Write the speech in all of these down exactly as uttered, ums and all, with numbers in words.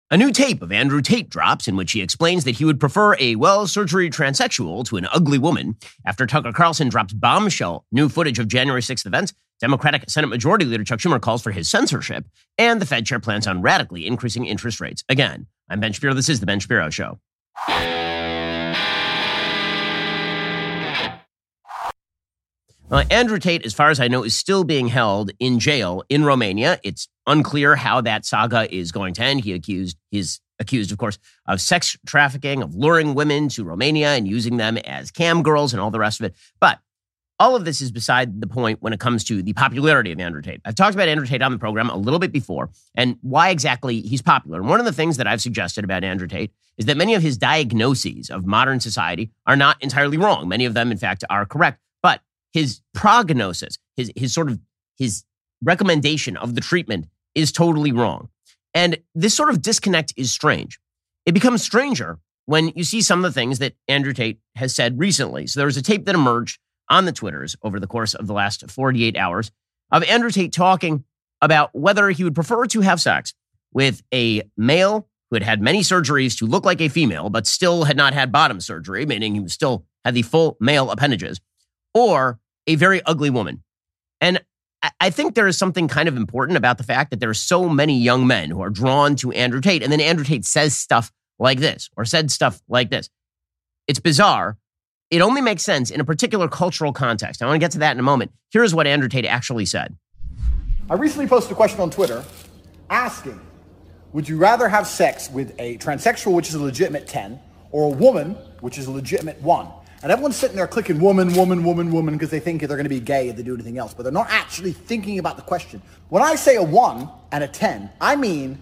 A new tape of Andrew Tate drops in which he explains that he would prefer a well-surgery transsexual to an ugly woman. After Tucker Carlson drops bombshell new footage of January sixth events, Democratic Senate Majority Leader Chuck Schumer calls for his censorship, and the Fed chair plans on radically increasing interest rates. Again, I'm Ben Shapiro. This is The Ben Shapiro Show. Uh, Andrew Tate, as far as I know, is still being held in jail in Romania. It's unclear how that saga is going to end. He accused, he's accused, of course, of sex trafficking, of luring women to Romania and using them as cam girls and all the rest of it. But all of this is beside the point when it comes to the popularity of Andrew Tate. I've talked about Andrew Tate on the program a little bit before and why exactly he's popular. And one of the things that I've suggested about Andrew Tate is that many of his diagnoses of modern society are not entirely wrong. Many of them, in fact, are correct. But his prognosis, his his sort of his recommendation of the treatment is totally wrong. And this sort of disconnect is strange. It becomes stranger when you see some of the things that Andrew Tate has said recently. So there was a tape that emerged on the Twitters over the course of the last forty-eight hours of Andrew Tate talking about whether he would prefer to have sex with a male who had had many surgeries to look like a female, but still had not had bottom surgery, meaning he still had the full male appendages, or a very ugly woman. And I think there is something kind of important about the fact that there are so many young men who are drawn to Andrew Tate, and then Andrew Tate says stuff like this, or said stuff like this. It's bizarre. It only makes sense in a particular cultural context. I want to get to that in a moment. Here's what Andrew Tate actually said. I recently posted a question on Twitter asking, would you rather have sex with a transsexual, which is a legitimate ten, or a woman, which is a legitimate one? And everyone's sitting there clicking woman, woman, woman, woman, because they think they're going to be gay if they do anything else, but they're not actually thinking about the question. When I say a one and a ten, I mean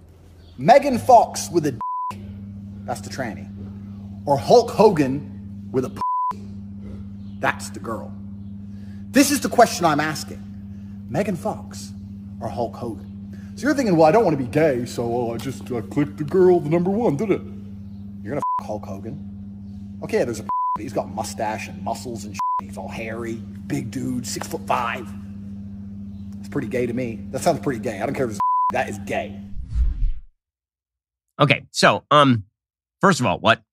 Megan Fox with a d- that's the tranny, or Hulk Hogan with a p- that's the girl. This is the question I'm asking. Megan Fox or Hulk Hogan? So you're thinking, well, I don't want to be gay, so uh, I just uh, clicked the girl, the number one, did it? You're going to f- Hulk Hogan? Okay, there's a he's got mustache and muscles and shit. He's all hairy, big dude, six foot five. It's pretty gay to me. That sounds pretty gay. I don't care if it's that is gay. Okay, so um, first of all, what?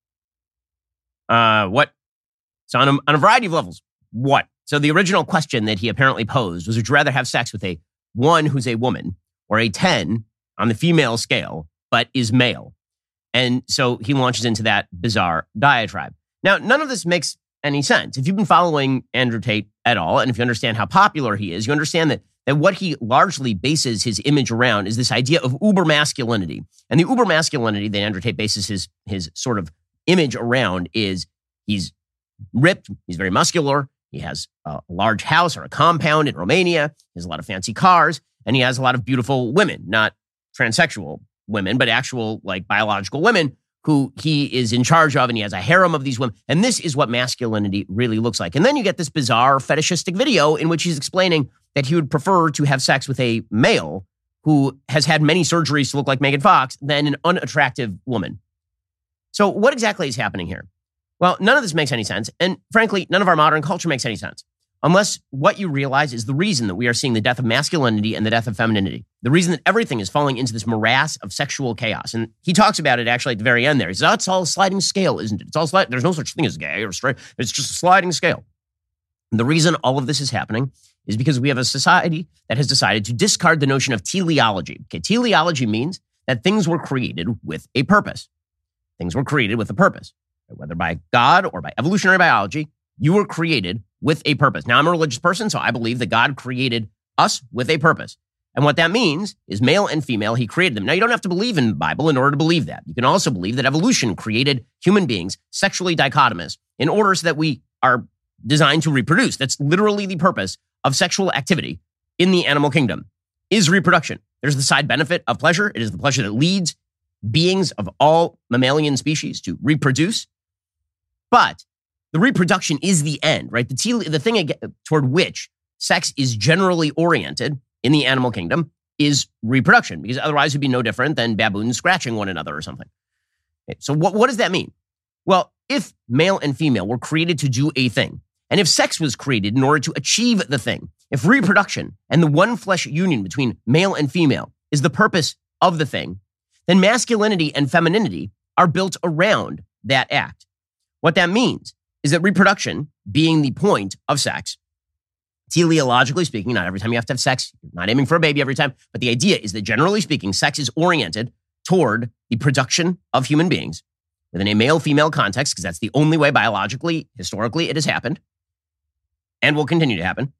Uh, what? So on a, on a variety of levels, what? So the original question that he apparently posed was, would you rather have sex with a one who's a woman or a ten on the female scale, but is male? And so he launches into that bizarre diatribe. Now, none of this makes any sense. If you've been following Andrew Tate at all, and if you understand how popular he is, you understand that, that what he largely bases his image around is this idea of uber masculinity. And the uber masculinity that Andrew Tate bases his, his sort of image around is he's ripped, he's very muscular, he has a large house or a compound in Romania, he has a lot of fancy cars, and he has a lot of beautiful women, not transsexual women, but actual like biological women who he is in charge of, and he has a harem of these women. And this is what masculinity really looks like. And then you get this bizarre fetishistic video in which he's explaining that he would prefer to have sex with a male who has had many surgeries to look like Megan Fox than an unattractive woman. So what exactly is happening here? Well, none of this makes any sense. And frankly, none of our modern culture makes any sense. Unless what you realize is the reason that we are seeing the death of masculinity and the death of femininity. The reason that everything is falling into this morass of sexual chaos. And he talks about it actually at the very end there. He says, oh, it's all a sliding scale, isn't it? It's all sliding. There's no such thing as gay or straight. It's just a sliding scale. And the reason all of this is happening is because we have a society that has decided to discard the notion of teleology. Okay, teleology means that things were created with a purpose. Things were created with a purpose. Whether by God or by evolutionary biology, you were created with a purpose. Now, I'm a religious person, so I believe that God created us with a purpose. And what that means is male and female, he created them. Now, you don't have to believe in the Bible in order to believe that. You can also believe that evolution created human beings sexually dichotomous in order so that we are designed to reproduce. That's literally the purpose of sexual activity in the animal kingdom, is reproduction. There's the side benefit of pleasure. It is the pleasure that leads beings of all mammalian species to reproduce. But the reproduction is the end, right? The, te- the thing toward which sex is generally oriented in the animal kingdom is reproduction, because otherwise it would be no different than baboons scratching one another or something. Okay, so what, what does that mean? Well, if male and female were created to do a thing, and if sex was created in order to achieve the thing, if reproduction and the one flesh union between male and female is the purpose of the thing, then masculinity and femininity are built around that act. What that means is that reproduction, being the point of sex, teleologically speaking, not every time you have to have sex, you're not aiming for a baby every time, but the idea is that generally speaking, sex is oriented toward the production of human beings within a male-female context, because that's the only way biologically, historically, it has happened and will continue to happen.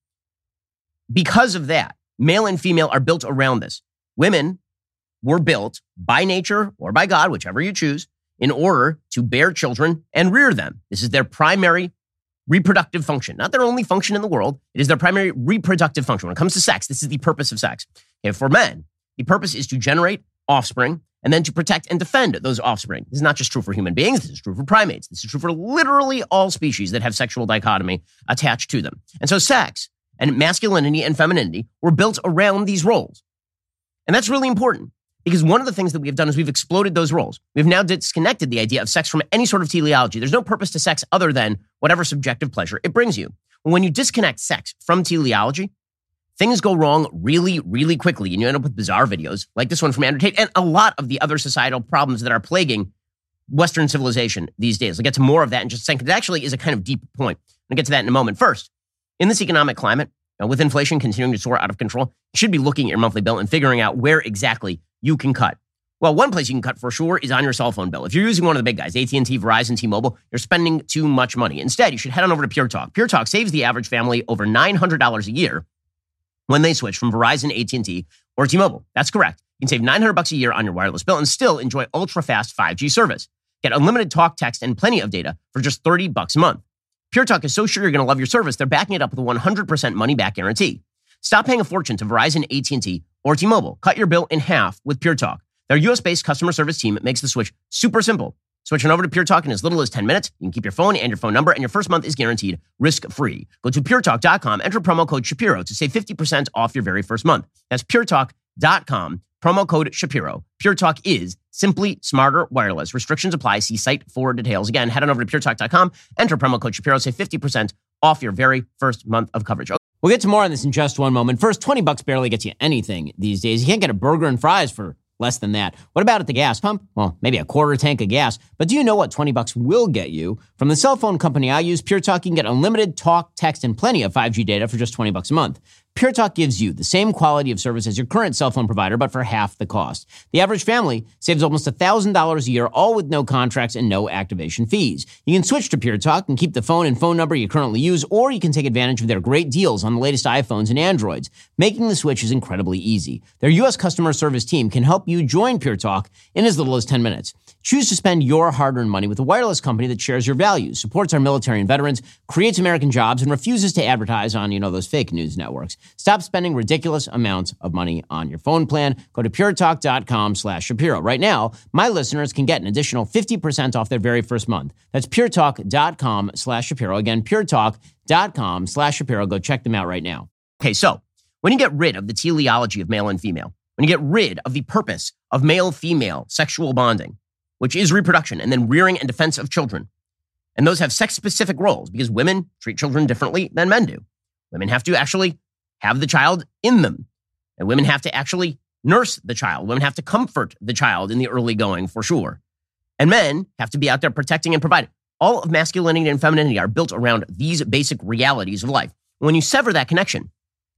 Because of that, male and female are built around this. Women were built by nature or by God, whichever you choose, in order to bear children and rear them. This is their primary reproductive function, not their only function in the world. It is their primary reproductive function. When it comes to sex, this is the purpose of sex. Okay, for men, the purpose is to generate offspring and then to protect and defend those offspring. This is not just true for human beings. This is true for primates. This is true for literally all species that have sexual dichotomy attached to them. And so sex and masculinity and femininity were built around these roles. And that's really important because one of the things that we have done is we've exploded those roles. We've now disconnected the idea of sex from any sort of teleology. There's no purpose to sex other than whatever subjective pleasure it brings you. When you disconnect sex from teleology, things go wrong really, really quickly, and you end up with bizarre videos like this one from Andrew Tate and a lot of the other societal problems that are plaguing Western civilization these days. I'll get to more of that in just a second. It actually is a kind of deep point. I'll get to that in a moment. First, in this economic climate, you know, with inflation continuing to soar out of control, you should be looking at your monthly bill and figuring out where exactly you can cut. Well, one place you can cut for sure is on your cell phone bill. If you're using one of the big guys, A T and T, Verizon, T-Mobile, you're spending too much money. Instead, you should head on over to Pure Talk. Pure Talk saves the average family over nine hundred dollars a year when they switch from Verizon, A T and T, or T-Mobile. That's correct. You can save nine hundred bucks a year on your wireless bill and still enjoy ultra-fast five G service. Get unlimited talk, text, and plenty of data for just thirty bucks a month. Pure Talk is so sure you're going to love your service, they're backing it up with a one hundred percent money-back guarantee. Stop paying a fortune to Verizon, A T and T, or T-Mobile. Cut your bill in half with Pure Talk. Their U S-based customer service team makes the switch super simple. Switching over to Pure Talk in as little as ten minutes. You can keep your phone and your phone number, and your first month is guaranteed risk-free. Go to pure talk dot com, enter promo code Shapiro to save fifty percent off your very first month. That's pure talk dot com, promo code Shapiro. Pure Talk is simply smarter wireless. Restrictions apply. See site for details. Again, head on over to pure talk dot com, enter promo code Shapiro, save fifty percent off your very first month of coverage. We'll get to more on this in just one moment. First, twenty bucks barely gets you anything these days. You can't get a burger and fries for less than that. What about at the gas pump? Well, maybe a quarter tank of gas. But do you know what twenty bucks will get you? From the cell phone company I use, Pure Talk, you can get unlimited talk, text, and plenty of five G data for just twenty bucks a month. Pure Talk gives you the same quality of service as your current cell phone provider, but for half the cost. The average family saves almost one thousand dollars a year, all with no contracts and no activation fees. You can switch to Pure Talk and keep the phone and phone number you currently use, or you can take advantage of their great deals on the latest iPhones and Androids. Making the switch is incredibly easy. Their U S customer service team can help you join Pure Talk in as little as ten minutes. Choose to spend your hard-earned money with a wireless company that shares your values, supports our military and veterans, creates American jobs, and refuses to advertise on, you know, those fake news networks. Stop spending ridiculous amounts of money on your phone plan. Go to pure talk dot com slash Shapiro. Right now, my listeners can get an additional fifty percent off their very first month. That's pure talk dot com slash Shapiro. Again, pure talk dot com slash Shapiro. Go check them out right now. Okay, so when you get rid of the teleology of male and female, when you get rid of the purpose of male-female sexual bonding, which is reproduction and then rearing and defense of children, and those have sex-specific roles because women treat children differently than men do. Women have to actually have the child in them, and women have to actually nurse the child. Women have to comfort the child in the early going, for sure. And men have to be out there protecting and providing. All of masculinity and femininity are built around these basic realities of life. When you sever that connection,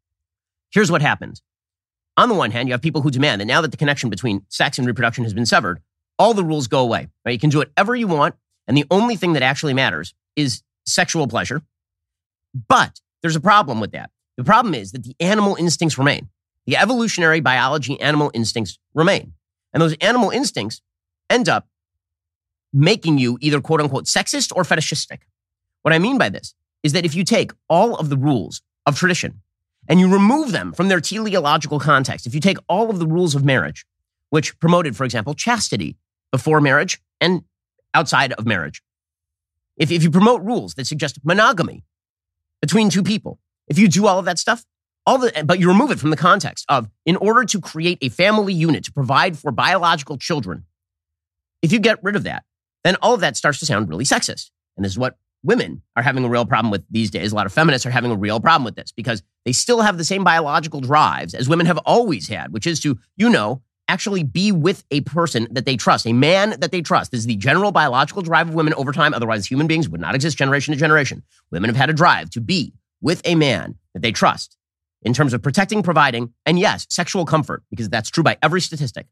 here's what happens. On the one hand, you have people who demand that now that the connection between sex and reproduction has been severed, all the rules go away. Right? You can do whatever you want, and the only thing that actually matters is sexual pleasure. But there's a problem with that. The problem is that the animal instincts remain. The evolutionary biology animal instincts remain. And those animal instincts end up making you either quote unquote sexist or fetishistic. What I mean by this is that if you take all of the rules of tradition and you remove them from their teleological context, if you take all of the rules of marriage, which promoted, for example, chastity before marriage and outside of marriage, if, if you promote rules that suggest monogamy between two people, if you do all of that stuff, all the, but you remove it from the context of, in order to create a family unit to provide for biological children, if you get rid of that, then all of that starts to sound really sexist. And this is what women are having a real problem with these days. A lot of feminists are having a real problem with this because they still have the same biological drives as women have always had, which is to, you know, actually be with a person that they trust, a man that they trust. This is the general biological drive of women over time. Otherwise, human beings would not exist generation to generation. Women have had a drive to be with a man that they trust in terms of protecting, providing, and yes, sexual comfort, because that's true by every statistic.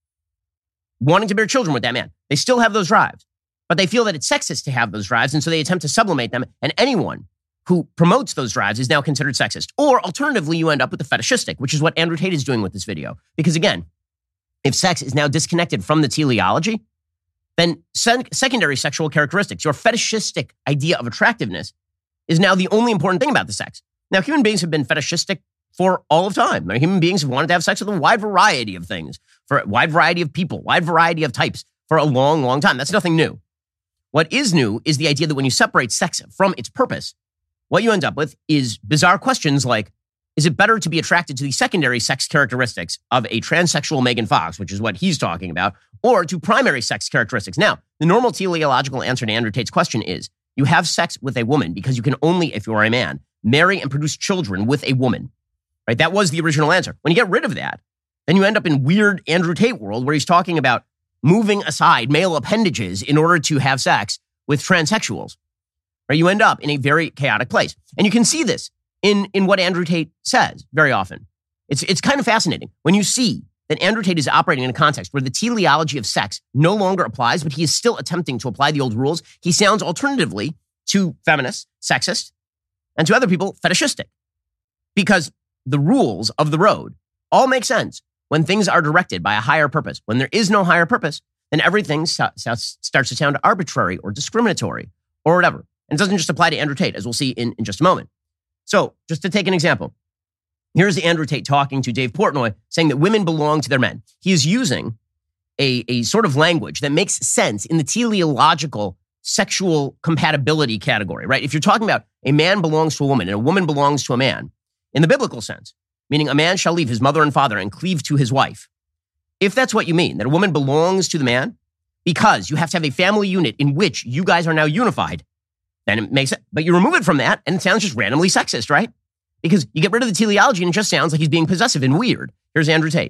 Wanting to bear children with that man. They still have those drives, but they feel that it's sexist to have those drives, and so they attempt to sublimate them, and anyone who promotes those drives is now considered sexist. Or alternatively, you end up with the fetishistic, which is what Andrew Tate is doing with this video. Because again, if sex is now disconnected from the teleology, then sec- secondary sexual characteristics, your fetishistic idea of attractiveness, is now the only important thing about the sex. Now, human beings have been fetishistic for all of time. Human beings have wanted to have sex with a wide variety of things, for a wide variety of people, wide variety of types for a long, long time. That's nothing new. What is new is the idea that when you separate sex from its purpose, what you end up with is bizarre questions like, is it better to be attracted to the secondary sex characteristics of a transsexual Megan Fox, which is what he's talking about, or to primary sex characteristics? Now, the normal teleological answer to Andrew Tate's question is, you have sex with a woman because you can only, if you are a man, marry and produce children with a woman. Right? That was the original answer. When you get rid of that, then you end up in weird Andrew Tate world where he's talking about moving aside male appendages in order to have sex with transsexuals. Right? You end up in a very chaotic place. And you can see this in, in what Andrew Tate says very often. It's, it's kind of fascinating when you see that Andrew Tate is operating in a context where the teleology of sex no longer applies, but he is still attempting to apply the old rules. He sounds alternatively to feminists, sexist, and to other people, fetishistic. Because the rules of the road all make sense when things are directed by a higher purpose. When there is no higher purpose, then everything so, so starts to sound arbitrary or discriminatory or whatever. And it doesn't just apply to Andrew Tate, as we'll see in, in just a moment. So just to take an example, here's Andrew Tate talking to Dave Portnoy, saying that women belong to their men. He is using a, a sort of language that makes sense in the teleological sexual compatibility category, right? If you're talking about a man belongs to a woman and a woman belongs to a man, in the biblical sense, meaning a man shall leave his mother and father and cleave to his wife. If that's what you mean, that a woman belongs to the man, because you have to have a family unit in which you guys are now unified, then it makes it. But you remove it from that, and it sounds just randomly sexist, right? Because you get rid of the teleology, and it just sounds like he's being possessive and weird. Here's Andrew Tate.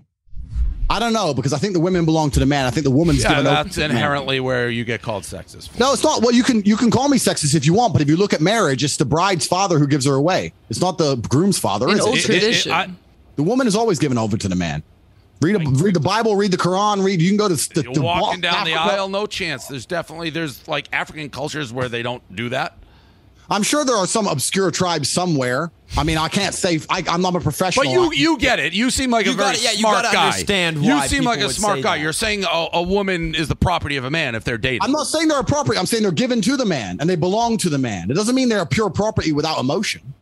I don't know, because I think the women belong to the man. I think the woman's yeah, given that's over inherently where you get called sexist. No, it's not. Well, you can you can call me sexist if you want, but if you look at marriage, it's the bride's father who gives her away. It's not the groom's father. In is old it? tradition, it, it, I, the woman is always given over to the man. Read a, read the Bible, read the Quran, read. You can go to the, You're the walking down Africa. the aisle, no chance. There's definitely there's like African cultures where they don't do that. I'm sure there are some obscure tribes somewhere. I mean, I can't say I, I'm not a professional. But you you get it. You seem like You a very gotta- yeah, you smart gotta guy. understand you why seem people like a would smart say guy. that. You're saying a, a woman is the property of a man if they're dating. I'm not saying they're appropriate. I'm saying they're given to the man and they belong to the man. It doesn't mean they're a pure property without emotion.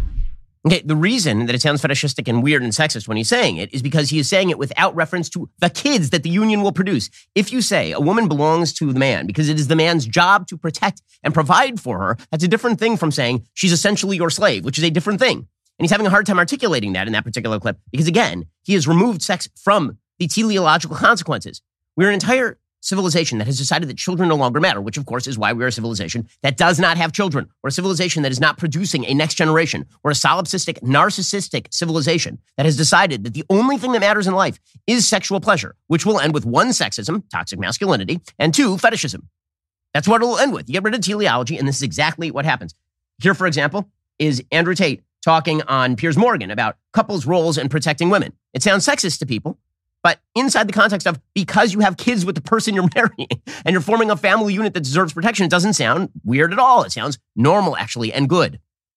Okay, the reason that it sounds fetishistic and weird and sexist when he's saying it is because he is saying it without reference to the kids that the union will produce. If you say a woman belongs to the man because it is the man's job to protect and provide for her, that's a different thing from saying she's essentially your slave, which is a different thing. And he's having a hard time articulating that in that particular clip because, again, he has removed sex from the teleological consequences. We're an entire civilization that has decided that children no longer matter, which of course is why we're a civilization that does not have children. We're a civilization that is not producing a next generation. We're a solipsistic, narcissistic civilization that has decided that the only thing that matters in life is sexual pleasure, which will end with one, sexism, toxic masculinity, and two, fetishism. That's what it will end with. You get rid of teleology, and this is exactly what happens. Here, for example, is Andrew Tate talking on Piers Morgan about couples' roles in protecting women. It sounds sexist to people, but inside the context of because you have kids with the person you're marrying and you're forming a family unit that deserves protection, it doesn't sound weird at all. It sounds normal, actually, and good.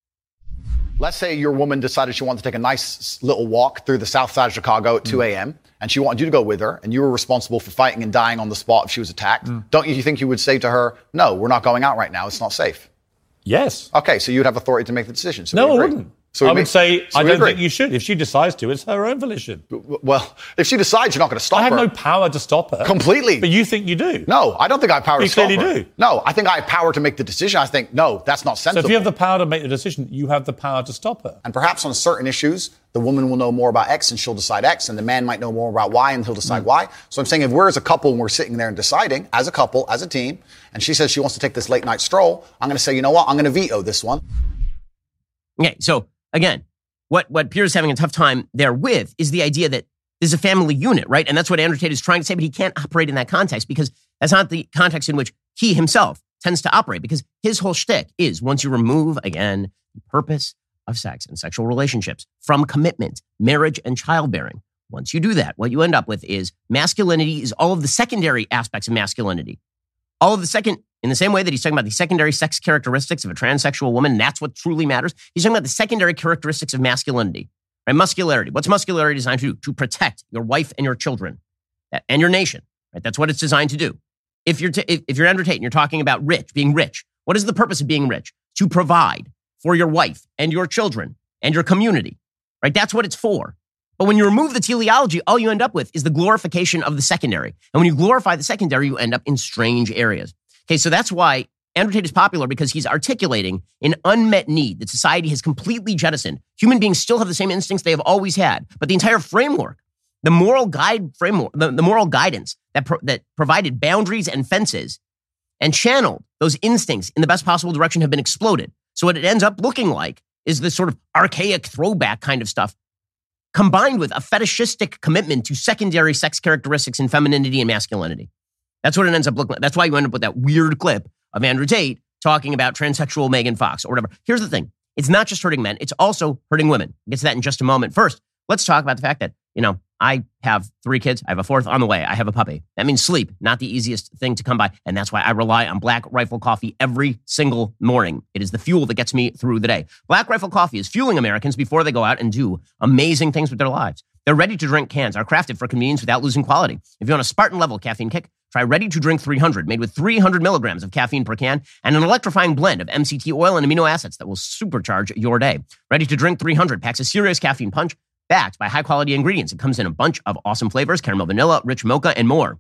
Let's say your woman decided she wanted to take a nice little walk through the south side of Chicago at two a.m. and she wanted you to go with her, and you were responsible for fighting and dying on the spot if she was attacked. Mm. Don't you think you would say to her, no, we're not going out right now. It's not safe. Yes. Okay, so you'd have authority to make the decision. So no, we I agree. wouldn't. So I we would make- say so I we don't agree. think you should. If she decides to, it's her own volition. Well, if she decides, you're not going to stop I have her. no power to stop her. Completely. But you think you do. No, I don't think I have power You to stop clearly her. do. No, I think I have power to make the decision. I think, no, that's not So sensible. if you have the power to make the decision, you have the power to stop her. And perhaps on certain issues, the woman will know more about X and she'll decide X, and the man might know more about Y and he'll decide Mm. Y. So I'm saying if we're as a couple and we're sitting there and deciding, as a couple, as a team, and she says she wants to take this late night stroll, I'm going to say, you know what, I'm going to veto this one. Okay, so again, what, what Piers is having a tough time there with is the idea that This is a family unit, right? And that's what Andrew Tate is trying to say, but he can't operate in that context because that's not the context in which he himself tends to operate, because his whole shtick is once you remove, again, the purpose of sex and sexual relationships from commitment, marriage, and childbearing. Once you do that, what you end up with is masculinity is all of the secondary aspects of masculinity. All of the second, in the same way that he's talking about the secondary sex characteristics of a transsexual woman, and that's what truly matters. He's talking about the secondary characteristics of masculinity, right? Muscularity. What's muscularity designed to do? To protect your wife and your children and your nation, right? That's what it's designed to do. If you're, t- if you're Andrew Tate and you're talking about rich, being rich, what is the purpose of being rich? To provide for your wife and your children and your community, right? That's what it's for. But when you remove the teleology, all you end up with is the glorification of the secondary. And when you glorify the secondary, you end up in strange areas. Okay, so that's why Andrew Tate is popular, because he's articulating an unmet need that society has completely jettisoned. Human beings still have the same instincts they have always had, but the entire framework, the moral guide framework, the, the moral guidance that pro- that provided boundaries and fences and channeled those instincts in the best possible direction have been exploded. So what it ends up looking like is this sort of archaic throwback kind of stuff, combined with a fetishistic commitment to secondary sex characteristics and femininity and masculinity. That's what it ends up looking like. That's why you end up with that weird clip of Andrew Tate talking about transsexual Megan Fox or whatever. Here's the thing. It's not just hurting men. It's also hurting women. We'll get to that in just a moment. First, let's talk about the fact that, you know, I have three kids. I have a fourth on the way. I have a puppy. That means sleep, not the easiest thing to come by. And that's why I rely on Black Rifle Coffee every single morning. It is the fuel that gets me through the day. Black Rifle Coffee is fueling Americans before they go out and do amazing things with their lives. Their ready-to-drink cans are crafted for convenience without losing quality. If you want a Spartan-level caffeine kick, try Ready-to-Drink three hundred, made with three hundred milligrams of caffeine per can and an electrifying blend of M C T oil and amino acids that will supercharge your day. Ready-to-Drink three hundred packs a serious caffeine punch backed by high-quality ingredients. It comes in a bunch of awesome flavors, caramel vanilla, rich mocha, and more.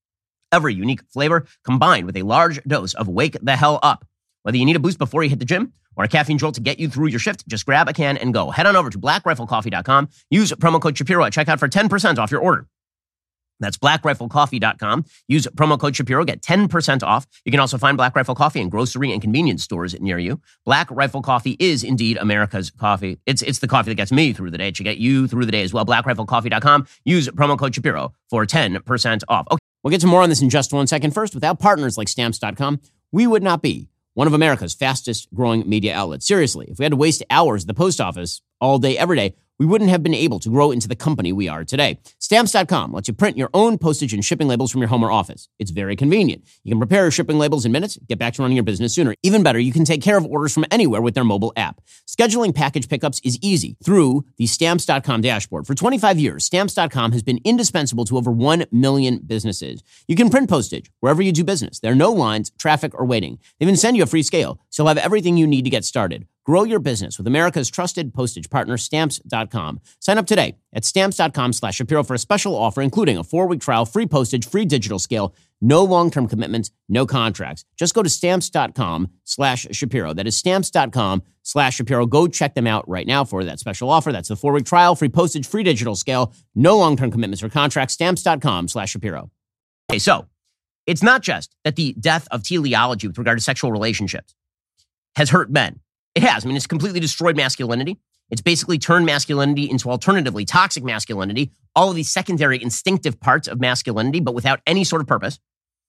Every unique flavor combined with a large dose of Wake the Hell Up. Whether you need a boost before you hit the gym or a caffeine jolt to get you through your shift, just grab a can and go. Head on over to black rifle coffee dot com. Use promo code Shapiro at checkout for ten percent off your order. That's black rifle coffee dot com. Use promo code Shapiro, get ten percent off. You can also find Black Rifle Coffee in grocery and convenience stores near you. Black Rifle Coffee is indeed America's coffee. It's it's the coffee that gets me through the day. It should get you through the day as well. black rifle coffee dot com. Use promo code Shapiro for ten percent off. Okay. We'll get to more on this in just one second. First, without partners like Stamps dot com, we would not be one of America's fastest growing media outlets. Seriously, if we had to waste hours at the post office all day, every day, we wouldn't have been able to grow into the company we are today. Stamps dot com lets you print your own postage and shipping labels from your home or office. It's very convenient. You can prepare your shipping labels in minutes, get back to running your business sooner. Even better, you can take care of orders from anywhere with their mobile app. Scheduling package pickups is easy through the Stamps dot com dashboard. For twenty-five years, Stamps dot com has been indispensable to over one million businesses. You can print postage wherever you do business. There are no lines, traffic, or waiting. They even send you a free scale, so you'll have everything you need to get started. Grow your business with America's trusted postage partner, Stamps dot com. Sign up today at Stamps dot com slash Shapiro for a special offer, including a four-week trial, free postage, free digital scale, no long-term commitments, no contracts. Just go to Stamps dot com slash Shapiro. That is Stamps dot com slash Shapiro. Go check them out right now for that special offer. That's the four-week trial, free postage, free digital scale, no long-term commitments or contracts. Stamps dot com slash Shapiro. Okay, so it's not just that the death of teleology with regard to sexual relationships has hurt men. It has. I mean, it's completely destroyed masculinity. It's basically turned masculinity into alternatively toxic masculinity, all of these secondary instinctive parts of masculinity, but without any sort of purpose,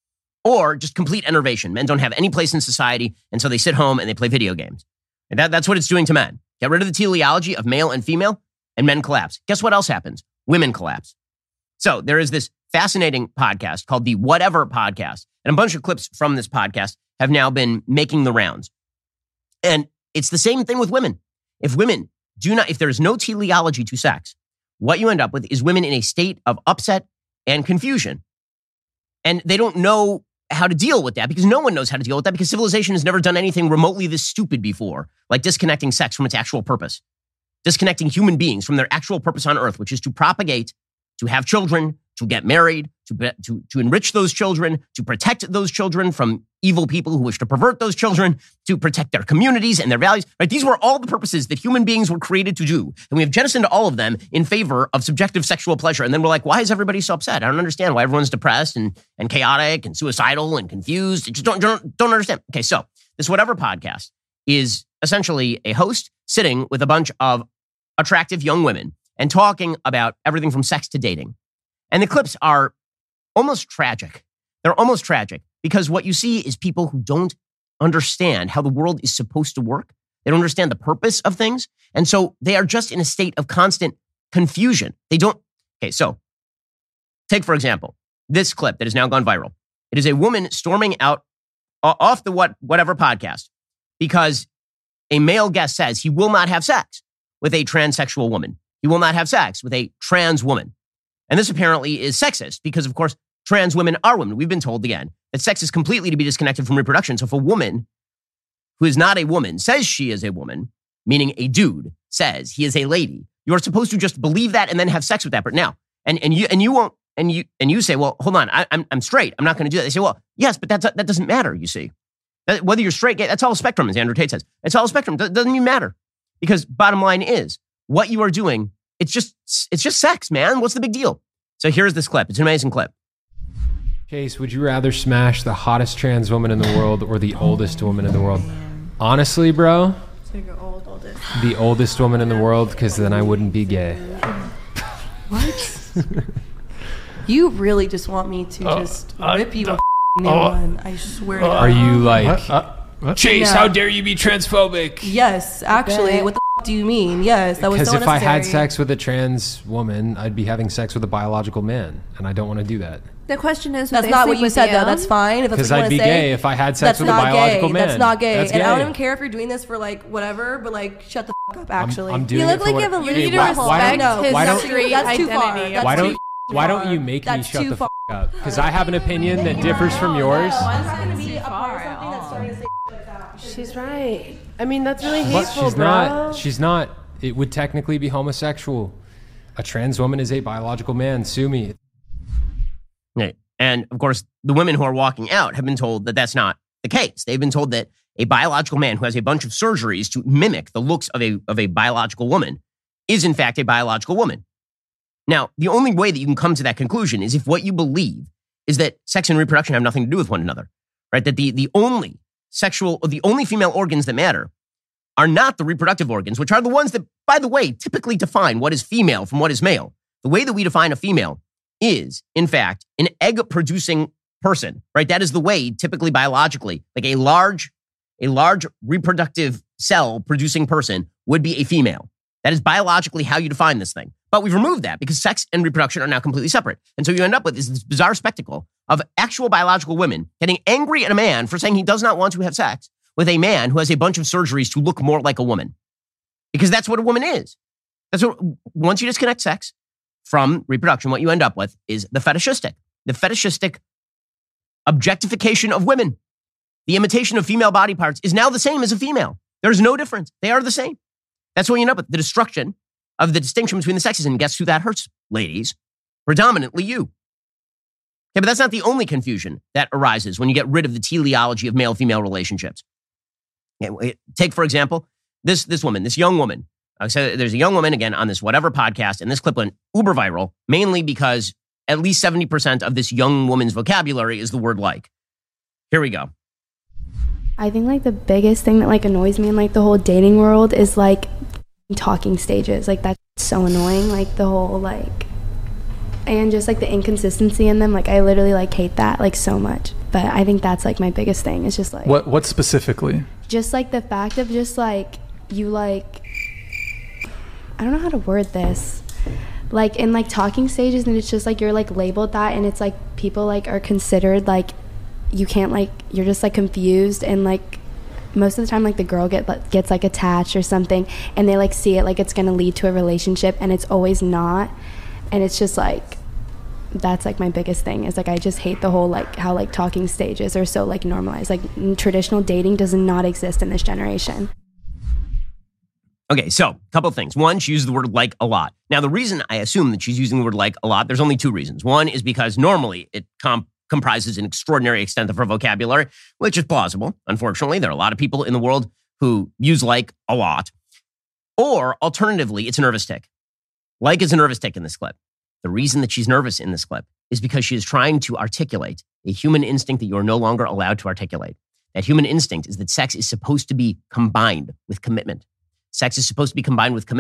or just complete enervation. Men don't have any place in society, and so they sit home and they play video games. And that, that's what it's doing to men. Get rid of the teleology of male and female, and men collapse. Guess what else happens? Women collapse. So there is this fascinating podcast called the Whatever Podcast, and a bunch of clips from this podcast have now been making the rounds. And it's the same thing with women. If women do not, if there is no teleology to sex, what you end up with is women in a state of upset and confusion. And they don't know how to deal with that because no one knows how to deal with that because civilization has never done anything remotely this stupid before, like disconnecting sex from its actual purpose, disconnecting human beings from their actual purpose on earth, which is to propagate, to have children, to get married, to, to, to enrich those children, to protect those children from evil people who wish to pervert those children, to protect their communities and their values. Right? These were all the purposes that human beings were created to do. And we have jettisoned all of them in favor of subjective sexual pleasure. And then we're like, why is everybody so upset? I don't understand why everyone's depressed and, and chaotic and suicidal and confused. I just don't, don't, don't understand. Okay, so this Whatever Podcast is essentially a host sitting with a bunch of attractive young women and talking about everything from sex to dating. And the clips are almost tragic. They're almost tragic because what you see is people who don't understand how the world is supposed to work. They don't understand the purpose of things. And so they are just in a state of constant confusion. They don't. Okay, so take, for example, this clip that has now gone viral. It is a woman storming out uh, off the what whatever podcast because a male guest says he will not have sex with a transsexual woman. He will not have sex with a trans woman. And this apparently is sexist because, of course, trans women are women. We've been told, again, that sex is completely to be disconnected from reproduction. So if a woman who is not a woman says she is a woman, meaning a dude says he is a lady, you are supposed to just believe that and then have sex with that person. Now, and, and you and you won't, and you and you say, well, hold on, I, I'm I'm straight. I'm not going to do that. They say, well, yes, but that's, that doesn't matter, you see. That, whether you're straight, gay, that's all a spectrum, as Andrew Tate says. It's all a spectrum. It doesn't even matter. Because bottom line is, what you are doing, it's just it's just sex, man. What's the big deal? So here's this clip. It's an amazing clip. Chase, would you rather smash the hottest trans woman in the world or the oldest woman in the world? Honestly, bro, old, oldest. the oldest woman in the world, because then I wouldn't be gay. What? You really just want me to Uh, just uh, rip you uh, a new uh, one. I swear to God. Are you like, Uh, uh, Chase, No. how dare you be transphobic? Yes, actually. What the f- do you mean? Yes, that was Because so if I had unnecessary. sex with a trans woman, I'd be having sex with a biological man, and I don't want to do that. The question is, That's would they not sleep what you with said, though. you? That's fine. If that's Because what you I'd want be to say. gay if I had sex That's with a not biological gay. man. That's not gay. That's And I gay. don't even care if you're doing this for like whatever, but like shut the f- up. Actually, I'm doing You it look for like what- you have a Hey, need to why- respect why don't- no, his why don't- street that's too far. identity. That's Why too don't Why don't far. you make me That's shut too the far. f- up? Because I have an opinion that differs from yours. I'm not gonna be a part of something that's starting to say like that. She's right. I mean, that's really But hateful, she's bro. not. She's not. It would technically be homosexual. A trans woman is a biological man. Sue me. Right. And of course, the women who are walking out have been told that that's not the case. They've been told that a biological man who has a bunch of surgeries to mimic the looks of a, of a biological woman is in fact a biological woman. Now, the only way that you can come to that conclusion is if what you believe is that sex and reproduction have nothing to do with one another, right? That the, the only sexual, or the only female organs that matter are not the reproductive organs, which are the ones that, by the way, typically define what is female from what is male. The way that we define a female is, in fact, an egg-producing person, right? That is the way, typically biologically, like a large, a large reproductive cell-producing person would be a female. That is biologically how you define this thing. But we've removed that because sex and reproduction are now completely separate. And so you end up with this, this bizarre spectacle of actual biological women getting angry at a man for saying he does not want to have sex with a man who has a bunch of surgeries to look more like a woman. Because that's what a woman is. That's what, once you disconnect sex from reproduction, what you end up with is the fetishistic, the fetishistic objectification of women. The imitation of female body parts is now the same as a female. There's no difference. They are the same. That's what you end up with, the destruction of the distinction between the sexes. And guess who that hurts, ladies? Predominantly you. Okay, but that's not the only confusion that arises when you get rid of the teleology of male-female relationships. Okay, take, for example, this, this woman, this young woman. Uh, so there's a young woman, again, on this whatever podcast, and this clip went uber viral, mainly because at least seventy percent of this young woman's vocabulary is the word like. Here we go. I think like the biggest thing that like annoys me in like the whole dating world is like talking stages. Like that's so annoying. Like the whole like, and just like the inconsistency in them. Like I literally like hate that like so much. But I think that's like my biggest thing. It's just like what what specifically? Just like the fact of just like you like I don't know how to word this. Like in like talking stages, and it's just like you're like labeled that, and it's like people like are considered like you can't like you're just like confused, and like most of the time like the girl get like, gets like attached or something, and they like see it like it's gonna lead to a relationship, and it's always not. And it's just like that's like my biggest thing is like I just hate the whole like how like talking stages are so like normalized. Like traditional dating does not exist in this generation. Okay, so a couple of things. One, she uses the word like a lot. Now, the reason I assume that she's using the word like a lot, there's only two reasons. One is because normally it comp- comprises an extraordinary extent of her vocabulary, which is plausible. Unfortunately, there are a lot of people in the world who use like a lot. Or alternatively, it's a nervous tick. Like is a nervous tick in this clip. The reason that she's nervous in this clip is because she is trying to articulate a human instinct that you are no longer allowed to articulate. That human instinct is that sex is supposed to be combined with commitment. Sex is supposed to be combined with commitment.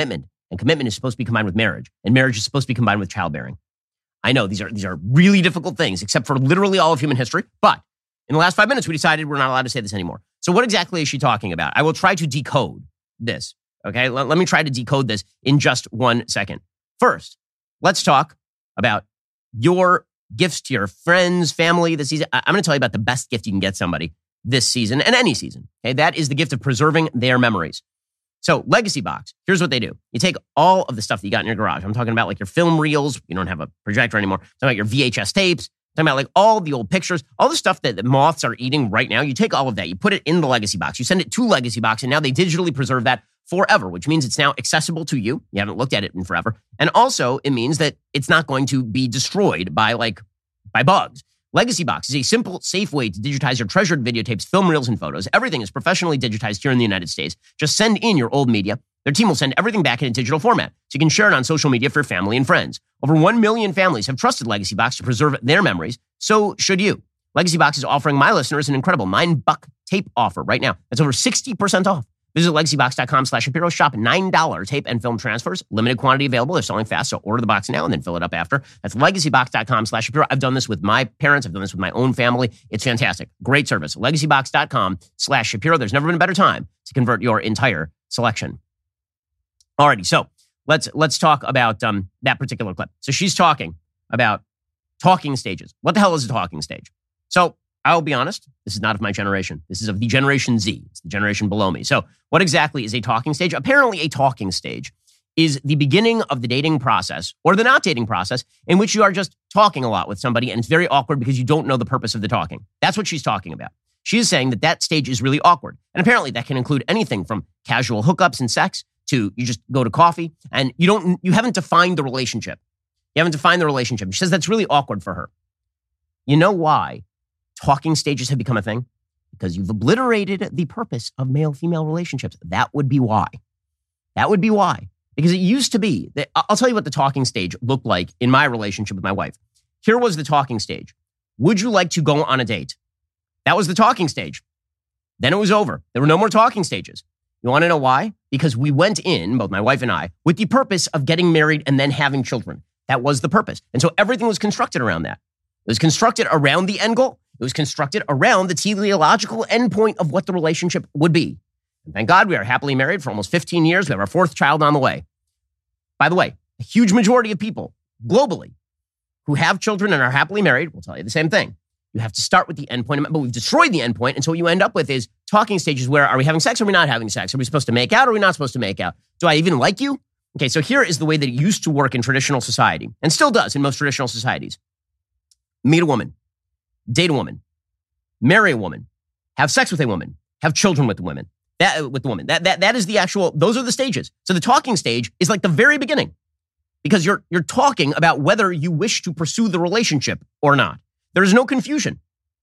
And commitment is supposed to be combined with marriage. And marriage is supposed to be combined with childbearing. I know these are these are really difficult things, except for literally all of human history. But in the last five minutes, we decided we're not allowed to say this anymore. So what exactly is she talking about? I will try to decode this. Okay, let, let me try to decode this in just one second. First, let's talk about your gifts to your friends, family this season. I, I'm going to tell you about the best gift you can get somebody this season and any season. Okay, that is the gift of preserving their memories. So Legacy Box, here's what they do. You take all of the stuff that you got in your garage. I'm talking about like your film reels. You don't have a projector anymore. I'm talking about your V H S tapes. I'm talking about like all the old pictures, all the stuff that the moths are eating right now. You take all of that. You put it in the Legacy Box. You send it to Legacy Box, and now they digitally preserve that forever, which means it's now accessible to you. You haven't looked at it in forever. And also, it means that it's not going to be destroyed by like by bugs. Legacy Box is a simple, safe way to digitize your treasured videotapes, film reels, and photos. Everything is professionally digitized here in the United States. Just send in your old media. Their team will send everything back in a digital format, so you can share it on social media for your family and friends. Over one million families have trusted Legacy Box to preserve their memories. So should you. Legacy Box is offering my listeners an incredible nine buck tape offer right now. That's over sixty percent off. Visit legacybox.com slash Shapiro. Shop nine dollars tape and film transfers. Limited quantity available. They're selling fast, so order the box now and then fill it up after. That's legacybox.com slash Shapiro. I've done this with my parents. I've done this with my own family. It's fantastic. Great service. legacybox.com slash Shapiro. There's never been a better time to convert your entire selection. Alrighty, so let's let's talk about um, that particular clip. So she's talking about talking stages. What the hell is a talking stage? So I'll be honest, this is not of my generation. This is of the Generation Z. It's the generation below me. So what exactly is a talking stage? Apparently, a talking stage is the beginning of the dating process or the not dating process in which you are just talking a lot with somebody, and it's very awkward because you don't know the purpose of the talking. That's what she's talking about. She is saying that that stage is really awkward. And apparently that can include anything from casual hookups and sex to you just go to coffee and you don't, you haven't defined the relationship. You haven't defined the relationship. She says that's really awkward for her. You know why talking stages have become a thing? Because you've obliterated the purpose of male-female relationships. That would be why. That would be why. Because it used to be that, I'll tell you what the talking stage looked like in my relationship with my wife. Here was the talking stage. Would you like to go on a date? That was the talking stage. Then it was over. There were no more talking stages. You want to know why? Because we went in, both my wife and I, with the purpose of getting married and then having children. That was the purpose. And so everything was constructed around that. It was constructed around the end goal. It was constructed around the teleological endpoint of what the relationship would be. And thank God we are happily married for almost fifteen years. We have our fourth child on the way. By the way, a huge majority of people globally who have children and are happily married will tell you the same thing. You have to start with the endpoint, but we've destroyed the endpoint. And so what you end up with is talking stages where are we having sex or are we not having sex? Are we supposed to make out or are we not supposed to make out? Do I even like you? Okay, so here is the way that it used to work in traditional society and still does in most traditional societies. Meet a woman, date a woman, marry a woman, have sex with a woman, have children with the woman. That with the woman. That that that is the actual, those are the stages. So the talking stage is like the very beginning because you're you're talking about whether you wish to pursue the relationship or not. There is no confusion.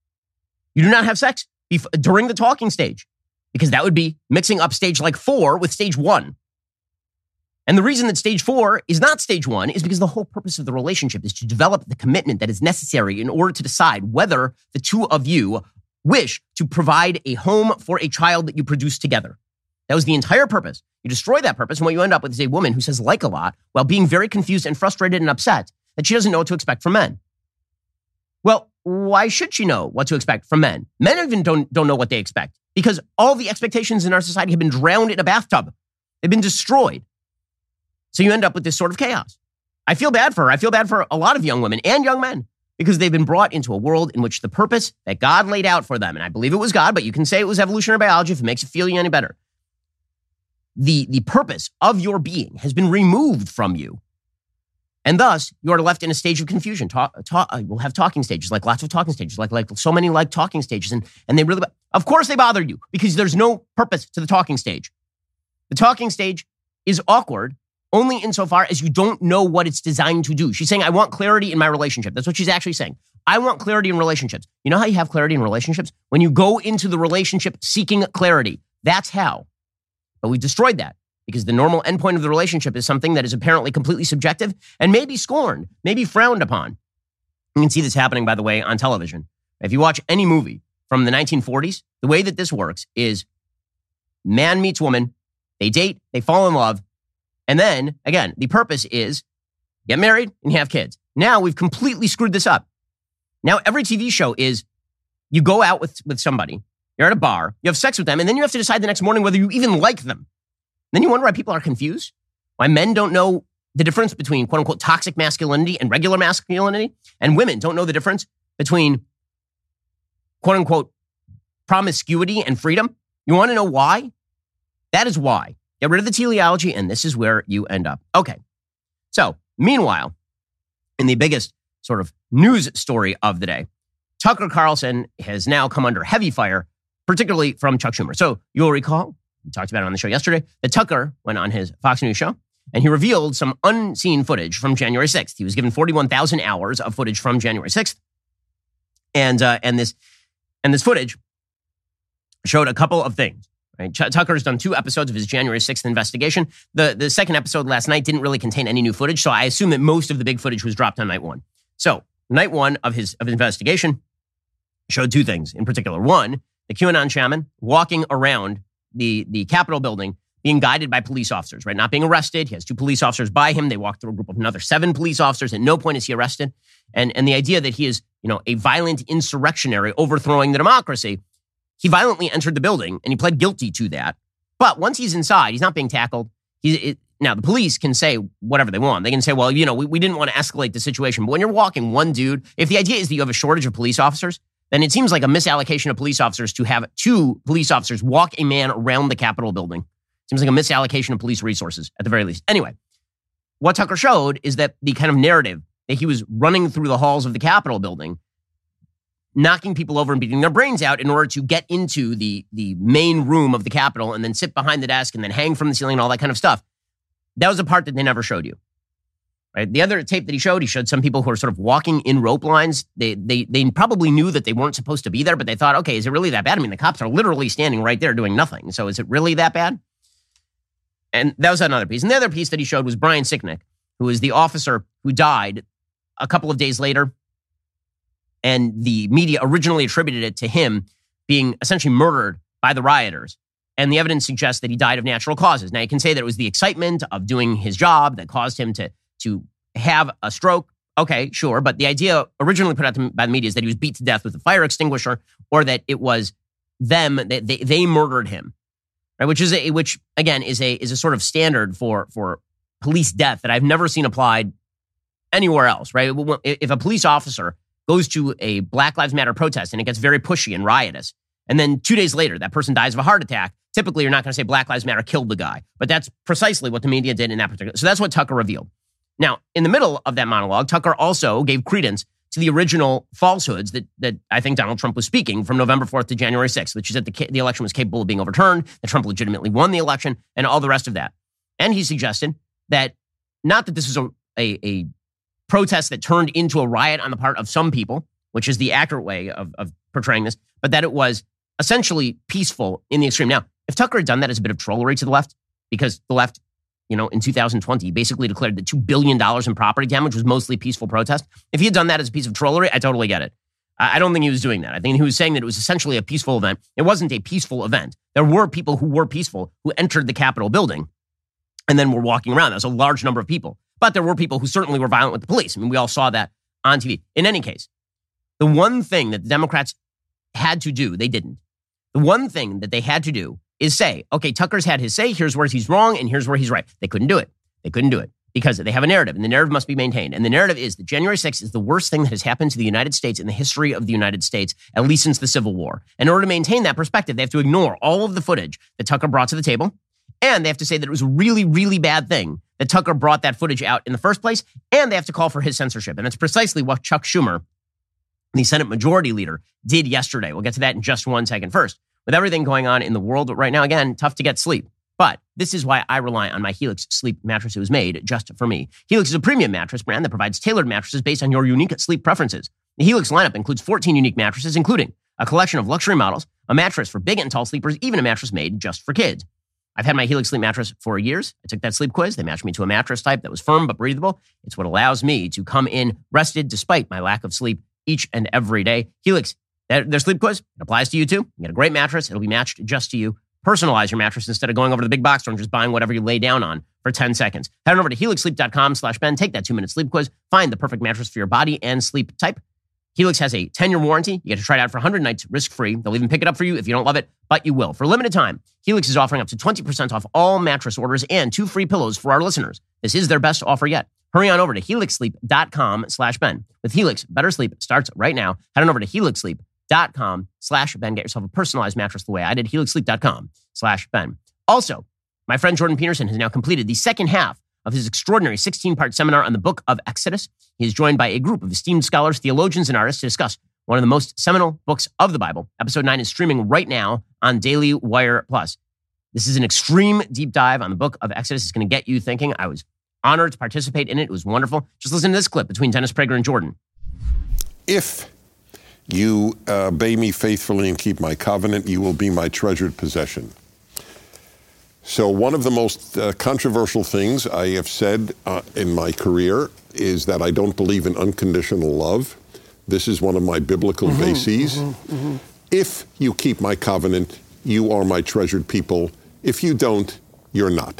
You do not have sex bef- during the talking stage because that would be mixing up stage like four with stage one. And the reason that stage four is not stage one is because the whole purpose of the relationship is to develop the commitment that is necessary in order to decide whether the two of you wish to provide a home for a child that you produce together. That was the entire purpose. You destroy that purpose, and what you end up with is a woman who says like a lot while being very confused and frustrated and upset that she doesn't know what to expect from men. Well, why should she know what to expect from men? Men even don't, don't know what they expect because all the expectations in our society have been drowned in a bathtub. They've been destroyed. So you end up with this sort of chaos. I feel bad for her. I feel bad for a lot of young women and young men because they've been brought into a world in which the purpose that God laid out for them, and I believe it was God, but you can say it was evolutionary biology if it makes it feel you any better. The, the purpose of your being has been removed from you. And thus, you are left in a stage of confusion. Talk, talk, uh, we'll have talking stages, like lots of talking stages, like, like so many like talking stages. And, and they really, of course they bother you because there's no purpose to the talking stage. The talking stage is awkward only insofar as you don't know what it's designed to do. She's saying, I want clarity in my relationship. That's what she's actually saying. I want clarity in relationships. You know how you have clarity in relationships? When you go into the relationship seeking clarity. That's how. But we destroyed that. Because the normal endpoint of the relationship is something that is apparently completely subjective and maybe scorned, maybe frowned upon. You can see this happening, by the way, on television. If you watch any movie from the nineteen forties, the way that this works is man meets woman, they date, they fall in love, And then, again, the purpose is get married and have kids. Now we've completely screwed this up. Now every T V show is you go out with, with somebody, you're at a bar, you have sex with them, and then you have to decide the next morning whether you even like them. Then you wonder why people are confused, why men don't know the difference between quote unquote toxic masculinity and regular masculinity, and women don't know the difference between quote unquote promiscuity and freedom. You want to know why? That is why. Get rid of the teleology, and this is where you end up. Okay. So, meanwhile, in the biggest sort of news story of the day, Tucker Carlson has now come under heavy fire, particularly from Chuck Schumer. So, you'll recall, we talked about it on the show yesterday, that Tucker went on his Fox News show, and he revealed some unseen footage from January sixth. He was given forty-one thousand hours of footage from January sixth. And, uh, and, this, and this footage showed a couple of things. Right? Ch- Tucker's done two episodes of his January sixth investigation. The, the second episode last night didn't really contain any new footage, so I assume that most of the big footage was dropped on night one. So, night one of his, of his investigation showed two things in particular. One, the QAnon shaman walking around the, the Capitol building being guided by police officers, right? Not being arrested. He has two police officers by him. They walk through a group of another seven police officers. At no point is he arrested. And, and the idea that he is, you know, a violent insurrectionary overthrowing the democracy. He violently entered the building and he pled guilty to that. But once he's inside, he's not being tackled. He, it, now, the police can say whatever they want. They can say, well, you know, we, we didn't want to escalate the situation. But when you're walking one dude, if the idea is that you have a shortage of police officers, then it seems like a misallocation of police officers to have two police officers walk a man around the Capitol building. Seems like a misallocation of police resources at the very least. Anyway, what Tucker showed is that the kind of narrative that he was running through the halls of the Capitol building, knocking people over and beating their brains out in order to get into the, the main room of the Capitol and then sit behind the desk and then hang from the ceiling and all that kind of stuff. That was the part that they never showed you. Right? The other tape that he showed, he showed some people who are sort of walking in rope lines. They, they, they probably knew that they weren't supposed to be there, but they thought, okay, is it really that bad? I mean, the cops are literally standing right there doing nothing. So is it really that bad? And that was another piece. And the other piece that he showed was Brian Sicknick, who is the officer who died a couple of days later. And the media originally attributed it to him being essentially murdered by the rioters. And the evidence suggests that he died of natural causes. Now, you can say that it was the excitement of doing his job that caused him to, to have a stroke. Okay, sure. But the idea originally put out by the media is that he was beat to death with a fire extinguisher, or that it was them, that they, they murdered him. Right, which is a, which again is a is a sort of standard for for police death that I've never seen applied anywhere else. Right, if a police officer goes to a Black Lives Matter protest and it gets very pushy and riotous, and then two days later that person dies of a heart attack, typically you're not going to say Black Lives Matter killed the guy, but that's precisely what the media did in that particular. So that's what Tucker revealed. Now, in the middle of that monologue, Tucker also gave credence to the original falsehoods that, that I think Donald Trump was speaking from November fourth to January sixth, which is that the, the election was capable of being overturned, that Trump legitimately won the election, and all the rest of that. And he suggested that not that this was a, a, a protest that turned into a riot on the part of some people, which is the accurate way of, of portraying this, but that it was essentially peaceful in the extreme. Now, if Tucker had done that as a bit of trollery to the left, because the left, you know, in two thousand twenty, basically declared that two billion dollars in property damage was mostly peaceful protest. If he had done that as a piece of trollery, I totally get it. I don't think he was doing that. I think he was saying that it was essentially a peaceful event. It wasn't a peaceful event. There were people who were peaceful who entered the Capitol building and then were walking around. That was a large number of people. But there were people who certainly were violent with the police. I mean, we all saw that on T V. In any case, the one thing that the Democrats had to do, they didn't. The one thing that they had to do is say, okay, Tucker's had his say, here's where he's wrong, and here's where he's right. They couldn't do it. They couldn't do it because they have a narrative, and the narrative must be maintained. And the narrative is that January sixth is the worst thing that has happened to the United States in the history of the United States, at least since the Civil War. In order to maintain that perspective, they have to ignore all of the footage that Tucker brought to the table, and they have to say that it was a really, really bad thing that Tucker brought that footage out in the first place, and they have to call for his censorship. And it's precisely what Chuck Schumer, the Senate Majority Leader, did yesterday. We'll get to that in just one second. First, with everything going on in the world right now, again, tough to get sleep. But this is why I rely on my Helix sleep mattress. It was made just for me. Helix is a premium mattress brand that provides tailored mattresses based on your unique sleep preferences. The Helix lineup includes fourteen unique mattresses, including a collection of luxury models, a mattress for big and tall sleepers, even a mattress made just for kids. I've had my Helix sleep mattress for years. I took that sleep quiz. They matched me to a mattress type that was firm but breathable. It's what allows me to come in rested despite my lack of sleep each and every day. Helix, their sleep quiz, it applies to you too. You get a great mattress. It'll be matched just to you. Personalize your mattress instead of going over to the big box store and just buying whatever you lay down on for ten seconds. Head on over to helixsleep.com slash Ben. Take that two-minute sleep quiz. Find the perfect mattress for your body and sleep type. Helix has a ten-year warranty. You get to try it out for one hundred nights risk-free. They'll even pick it up for you if you don't love it, but you will. For a limited time, Helix is offering up to twenty percent off all mattress orders and two free pillows for our listeners. This is their best offer yet. Hurry on over to helixsleep.com slash Ben. With Helix, better sleep starts right now. Head on over to helixsleep.com slash Ben. Get yourself a personalized mattress the way I did. helixsleep.com slash Ben. Also, my friend Jordan Peterson has now completed the second half of his extraordinary sixteen-part seminar on the book of Exodus. He is joined by a group of esteemed scholars, theologians, and artists to discuss one of the most seminal books of the Bible. Episode nine is streaming right now on Daily Wire Plus. This is an extreme deep dive on the book of Exodus. It's going to get you thinking. I was honored to participate in it. It was wonderful. Just listen to this clip between Dennis Prager and Jordan. If you uh, obey me faithfully and keep my covenant, you will be my treasured possession. So one of the most uh, controversial things I have said uh, in my career is that I don't believe in unconditional love. This is one of my biblical mm-hmm, bases. Mm-hmm, mm-hmm. If you keep my covenant, you are my treasured people. If you don't, you're not.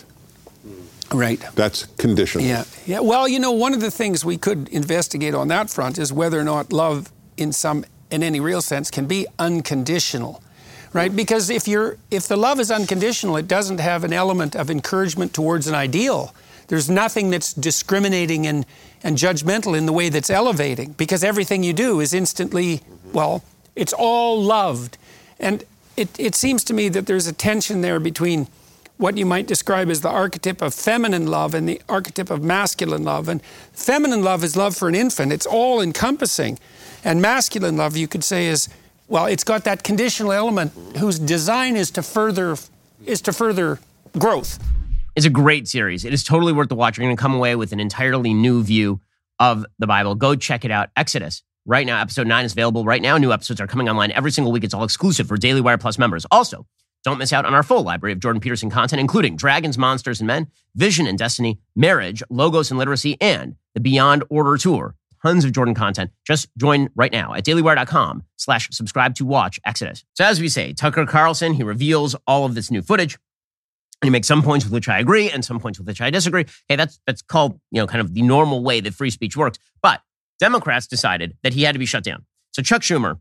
Right. That's conditional. Yeah. Yeah. Well, you know, one of the things we could investigate on that front is whether or not love in some, in any real sense, can be unconditional. Right? Because if you're, if the love is unconditional, it doesn't have an element of encouragement towards an ideal. There's nothing that's discriminating and, and judgmental in the way that's elevating, because everything you do is instantly, well, it's all loved. And it, it seems to me that there's a tension there between what you might describe as the archetype of feminine love and the archetype of masculine love. And feminine love is love for an infant. It's all encompassing. And masculine love, you could say, is, well, it's got that conditional element whose design is to further is to further growth. It's a great series. It is totally worth the watch. You're going to come away with an entirely new view of the Bible. Go check it out. Exodus. Right now, episode nine is available right now. New episodes are coming online every single week. It's all exclusive for Daily Wire Plus members. Also, don't miss out on our full library of Jordan Peterson content, including Dragons, Monsters, and Men, Vision and Destiny, Marriage, Logos and Literacy, and the Beyond Order Tour. Tons of Jordan content. Just join right now at dailywire.com slash subscribe to watch Exodus. So as we say, Tucker Carlson, he reveals all of this new footage. And he makes some points with which I agree and some points with which I disagree. Hey, that's that's called, you know, kind of the normal way that free speech works. But Democrats decided that he had to be shut down. So Chuck Schumer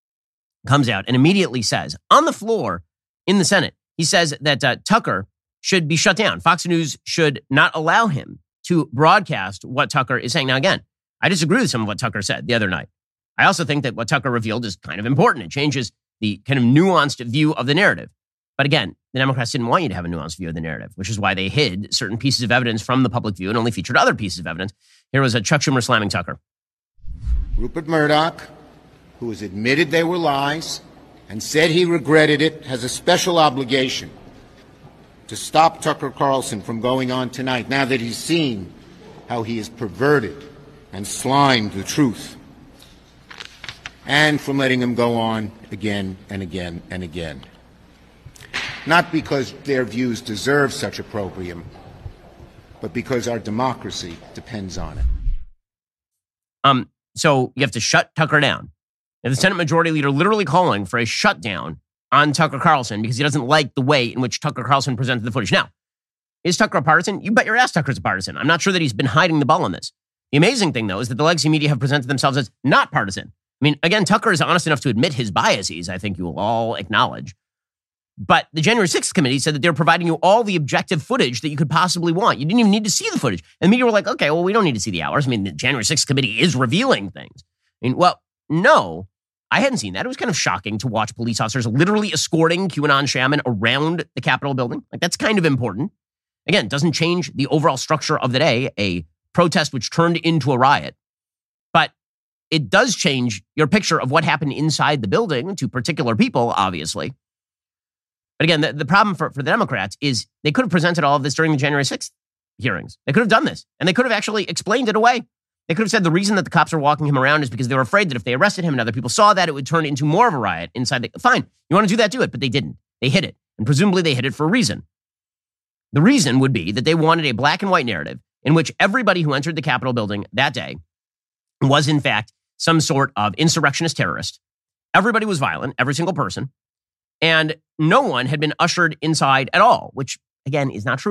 comes out and immediately says, on the floor in the Senate, he says that uh, Tucker should be shut down. Fox News should not allow him to broadcast what Tucker is saying. Now, again, I disagree with some of what Tucker said the other night. I also think that what Tucker revealed is kind of important. It changes the kind of nuanced view of the narrative. But again, the Democrats didn't want you to have a nuanced view of the narrative, which is why they hid certain pieces of evidence from the public view and only featured other pieces of evidence. Here was a Chuck Schumer slamming Tucker. Rupert Murdoch, who has admitted they were lies and said he regretted it, has a special obligation to stop Tucker Carlson from going on tonight now that he's seen how he has perverted and slimed the truth, and from letting him go on again and again and again. Not because their views deserve such opprobrium, but because our democracy depends on it. Um, so you have to shut Tucker down. And the Senate Majority Leader literally calling for a shutdown on Tucker Carlson because he doesn't like the way in which Tucker Carlson presented the footage. Now, is Tucker a partisan? You bet your ass Tucker's a partisan. I'm not sure that he's been hiding the ball on this. The amazing thing, though, is that the legacy media have presented themselves as not partisan. I mean, again, Tucker is honest enough to admit his biases, I think you will all acknowledge. But the January sixth committee said that they were providing you all the objective footage that you could possibly want. You didn't even need to see the footage. And the media were like, okay, well, we don't need to see the hours. I mean, the January sixth committee is revealing things. I mean, well, no, I hadn't seen that. It was kind of shocking to watch police officers literally escorting QAnon shaman around the Capitol building. Like, that's kind of important. Again, it doesn't change the overall structure of the day, a protest which turned into a riot. But it does change your picture of what happened inside the building to particular people, obviously. But again, the, the problem for, for the Democrats is they could have presented all of this during the January sixth hearings. They could have done this, and they could have actually explained it away. They could have said the reason that the cops are walking him around is because they were afraid that if they arrested him and other people saw that, it would turn into more of a riot inside the... Fine, you want to do that, do it, but they didn't. They hid it, and presumably they hid it for a reason. The reason would be that they wanted a black and white narrative in which everybody who entered the Capitol building that day was, in fact, some sort of insurrectionist terrorist. Everybody was violent, every single person. And no one had been ushered inside at all, which, again, is not true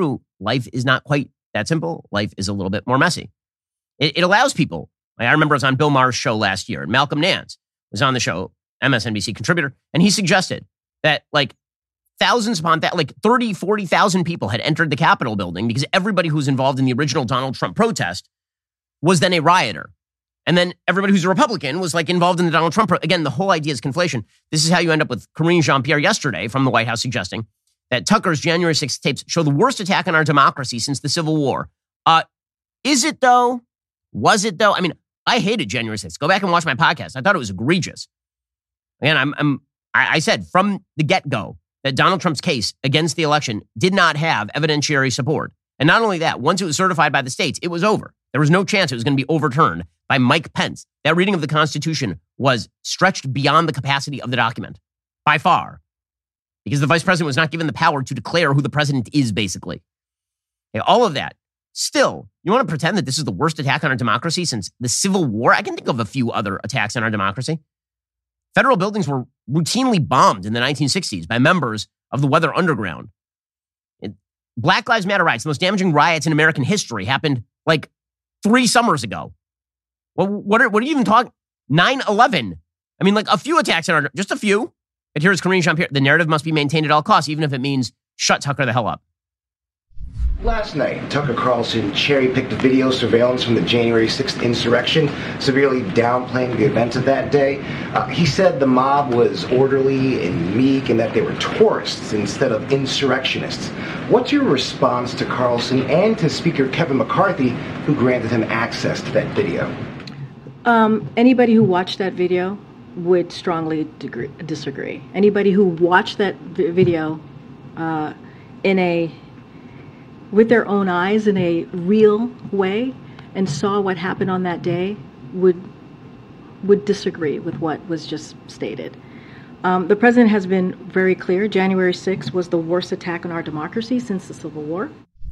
life is not quite that simple. Life is a little bit more messy. It, it allows people. I remember I was on Bill Maher's show last year, and Malcolm Nance was on the show, M S N B C contributor, and he suggested that like thousands upon that, like thirty, forty thousand people had entered the Capitol building because everybody who was involved in the original Donald Trump protest was then a rioter. And then everybody who's a Republican was like involved in the Donald Trump. Pro- Again, the whole idea is conflation. This is how you end up with Karine Jean-Pierre yesterday from the White House suggesting that Tucker's January sixth tapes show the worst attack on our democracy since the Civil War. Uh, is it though? Was it though? I mean, I hated January sixth. Go back and watch my podcast. I thought it was egregious. Again, I'm, I'm, I, I said from the get-go that Donald Trump's case against the election did not have evidentiary support. And not only that, once it was certified by the states, it was over. There was no chance it was going to be overturned by Mike Pence. That reading of the Constitution was stretched beyond the capacity of the document by far because the vice president was not given the power to declare who the president is, basically. Okay, all of that. Still, you want to pretend that this is the worst attack on our democracy since the Civil War? I can think of a few other attacks on our democracy. Federal buildings were routinely bombed in the nineteen sixties by members of the Weather Underground. It, Black Lives Matter riots, the most damaging riots in American history, happened like three summers ago. Well, what are, what are you even talking? nine eleven. I mean, like a few attacks on our, just a few. But here's Karine Jean-Pierre. The narrative must be maintained at all costs, even if it means shut Tucker the hell up. Last night, Tucker Carlson cherry-picked video surveillance from the January sixth insurrection, severely downplaying the events of that day. Uh, he said the mob was orderly and meek and that they were tourists instead of insurrectionists. What's your response to Carlson and to Speaker Kevin McCarthy, who granted him access to that video? Um, anybody who watched that video would strongly degree, disagree. Anybody who watched that v- video uh, in a with their own eyes in a real way and saw what happened on that day would would disagree with what was just stated. Um, the president has been very clear. January sixth was the worst attack on our democracy since the Civil War.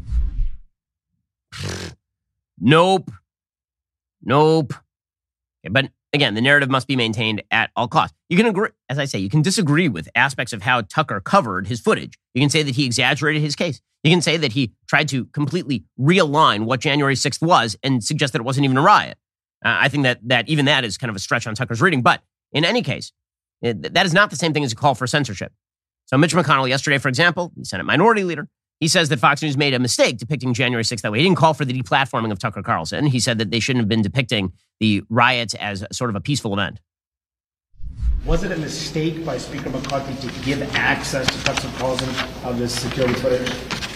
Nope. Nope. Okay, but again, the narrative must be maintained at all costs. You can agree, as I say, you can disagree with aspects of how Tucker covered his footage. You can say that he exaggerated his case. You can say that he tried to completely realign what January sixth was and suggest that it wasn't even a riot. Uh, I think that that even that is kind of a stretch on Tucker's reading. But in any case, it, that is not the same thing as a call for censorship. So Mitch McConnell yesterday, for example, the Senate Minority Leader, he says that Fox News made a mistake depicting January sixth that way. He didn't call for the deplatforming of Tucker Carlson. He said that they shouldn't have been depicting the riots as sort of a peaceful event. Was it a mistake by Speaker McCarthy to give access to Tucker Carlson of this security footage?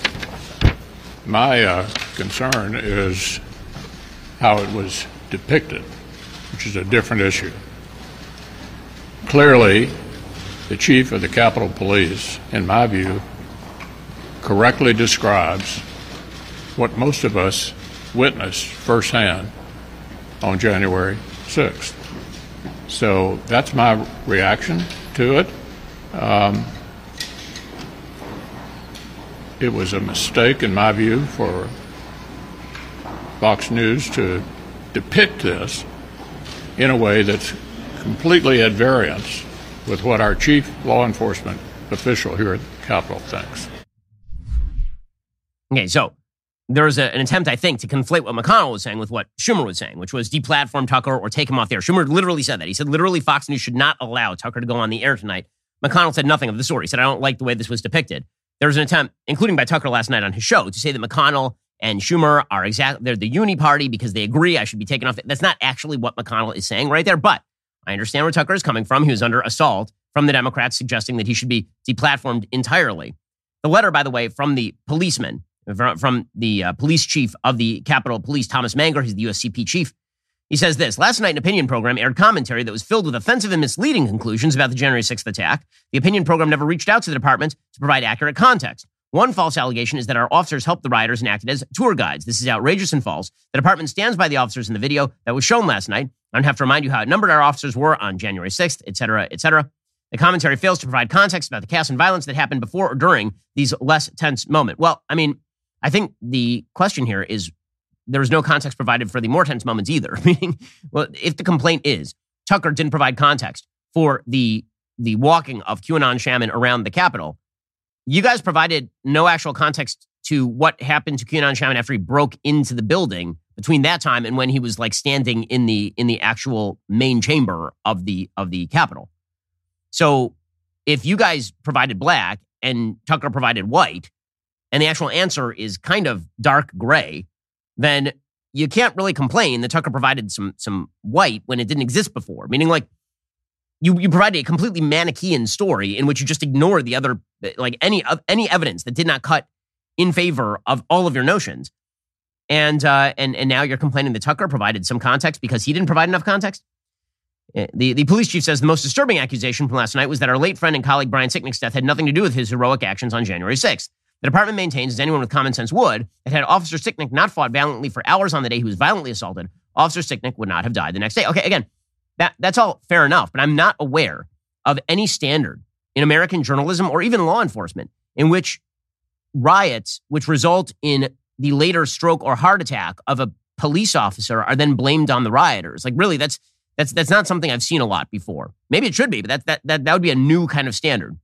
My uh, concern is how it was depicted, which is a different issue. Clearly, the chief of the Capitol Police, in my view, correctly describes what most of us witnessed firsthand on January sixth. So that's my reaction to it. Um, it was a mistake, in my view, for Fox News to depict this in a way that's completely at variance with what our chief law enforcement official here at the Capitol thinks. Okay, so there was a, an attempt, I think, to conflate what McConnell was saying with what Schumer was saying, which was deplatform Tucker or take him off the air. Schumer literally said that. He said literally Fox News should not allow Tucker to go on the air tonight. McConnell said nothing of the sort. He said, I don't like the way this was depicted. There was an attempt, including by Tucker last night on his show, to say that McConnell and Schumer are exactly, they're the uni party because they agree I should be taken off. That's not actually what McConnell is saying right there, but I understand where Tucker is coming from. He was under assault from the Democrats suggesting that he should be deplatformed entirely. The letter, by the way, from the policeman, from the uh, police chief of the Capitol Police, Thomas Manger, he's the U S C P chief. He says this: last night, an opinion program aired commentary that was filled with offensive and misleading conclusions about the January sixth attack. The opinion program never reached out to the department to provide accurate context. One false allegation is that our officers helped the rioters and acted as tour guides. This is outrageous and false. The department stands by the officers in the video that was shown last night. I don't have to remind you how outnumbered our officers were on January sixth, et cetera, et cetera. The commentary fails to provide context about the chaos and violence that happened before or during these less tense moments. Well, I mean, I think the question here is there was no context provided for the more tense moments either. Meaning, well, if the complaint is Tucker didn't provide context for the the walking of QAnon shaman around the Capitol, you guys provided no actual context to what happened to QAnon Shaman after he broke into the building between that time and when he was like standing in the in the actual main chamber of the of the Capitol. So if you guys provided black and Tucker provided white, and the actual answer is kind of dark gray, then you can't really complain that Tucker provided some some white when it didn't exist before. Meaning, like, you you provided a completely Manichaean story in which you just ignore the other, like any any evidence that did not cut in favor of all of your notions. And uh, and and now you're complaining that Tucker provided some context because he didn't provide enough context. The, the police chief says the most disturbing accusation from last night was that our late friend and colleague Brian Sicknick's death had nothing to do with his heroic actions on January sixth. The department maintains, as anyone with common sense would, that had Officer Sicknick not fought valiantly for hours on the day he was violently assaulted, Officer Sicknick would not have died the next day. Okay, again, that that's all fair enough, but I'm not aware of any standard in American journalism or even law enforcement in which riots which result in the later stroke or heart attack of a police officer are then blamed on the rioters. Like, really, that's that's that's not something I've seen a lot before. Maybe it should be, but that that that, that would be a new kind of standard.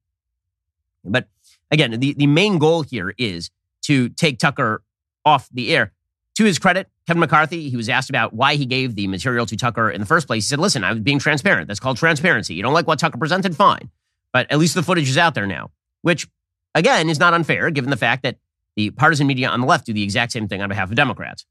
But again, the, the main goal here is to take Tucker off the air. To his credit, Kevin McCarthy, he was asked about why he gave the material to Tucker in the first place. He said, listen, I was being transparent. That's called transparency. You don't like what Tucker presented? Fine. But at least the footage is out there now, which, again, is not unfair given the fact that the partisan media on the left do the exact same thing on behalf of Democrats.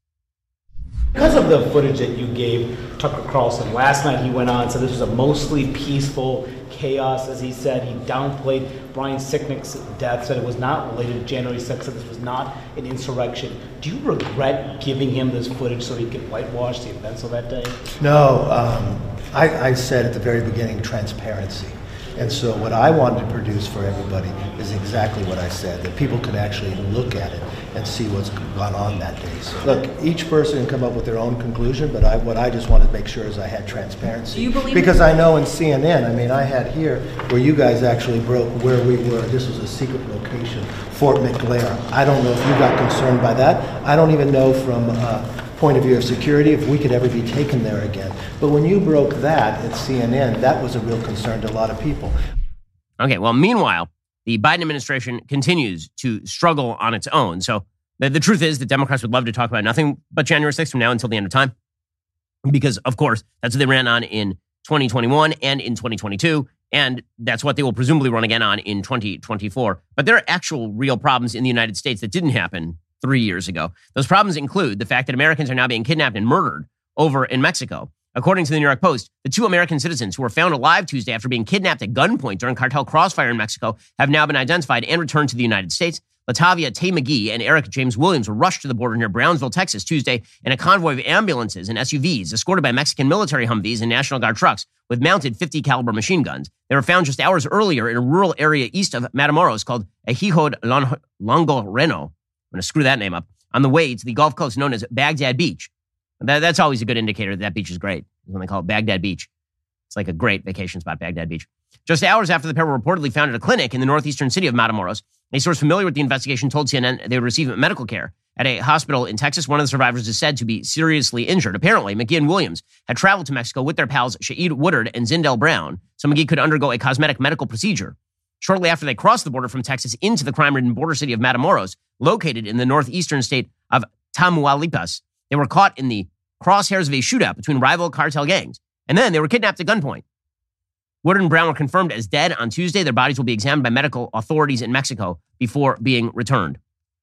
Because of the footage that you gave Tucker Carlson, last night he went on and said this was a mostly peaceful chaos, as he said. He downplayed Brian Sicknick's death, said it was not related to January sixth, said this was not an insurrection. Do you regret giving him this footage so he could whitewash the events of that day? No, um, I, I said at the very beginning, transparency. And so what I wanted to produce for everybody is exactly what I said, that people can actually look at it and see what's gone on that day. So, look, each person can come up with their own conclusion, but I, what I just wanted to make sure is I had transparency. Do you believe because I know in C N N, I mean, I had here where you guys actually broke where we were. This was a secret location, Fort McLair. I don't know if you got concerned by that. I don't even know from uh, point of view of security if we could ever be taken there again. But when you broke that at C N N, that was a real concern to a lot of people. Okay, well, meanwhile, the Biden administration continues to struggle on its own. So the, the truth is that Democrats would love to talk about nothing but January sixth from now until the end of time. Because, of course, that's what they ran on in twenty twenty-one and in twenty twenty-two. And that's what they will presumably run again on in twenty twenty-four. But there are actual real problems in the United States that didn't happen three years ago. Those problems include the fact that Americans are now being kidnapped and murdered over in Mexico. According to the New York Post, the two American citizens who were found alive Tuesday after being kidnapped at gunpoint during cartel crossfire in Mexico have now been identified and returned to the United States. Latavia Tay McGee and Eric James Williams were rushed to the border near Brownsville, Texas, Tuesday in a convoy of ambulances and S U Vs escorted by Mexican military Humvees and National Guard trucks with mounted fifty caliber machine guns. They were found just hours earlier in a rural area east of Matamoros called Ejido Longoreno. I'm going to screw that name up. On the way to the Gulf Coast known as Baghdad Beach. That, that's always a good indicator that that beach is great, when they call it Baghdad Beach. It's like a great vacation spot, Baghdad Beach. Just hours after the pair were reportedly found at a clinic in the northeastern city of Matamoros, a source familiar with the investigation told C N N they would receive medical care at a hospital in Texas. One of the survivors is said to be seriously injured. Apparently, McGee and Williams had traveled to Mexico with their pals Shaeed Woodard and Zindel Brown, so McGee could undergo a cosmetic medical procedure. Shortly after they crossed the border from Texas into the crime-ridden border city of Matamoros, located in the northeastern state of Tamaulipas, they were caught in the crosshairs of a shootout between rival cartel gangs, and then they were kidnapped at gunpoint. Woodard and Brown were confirmed as dead on Tuesday. Their bodies will be examined by medical authorities in Mexico before being returned.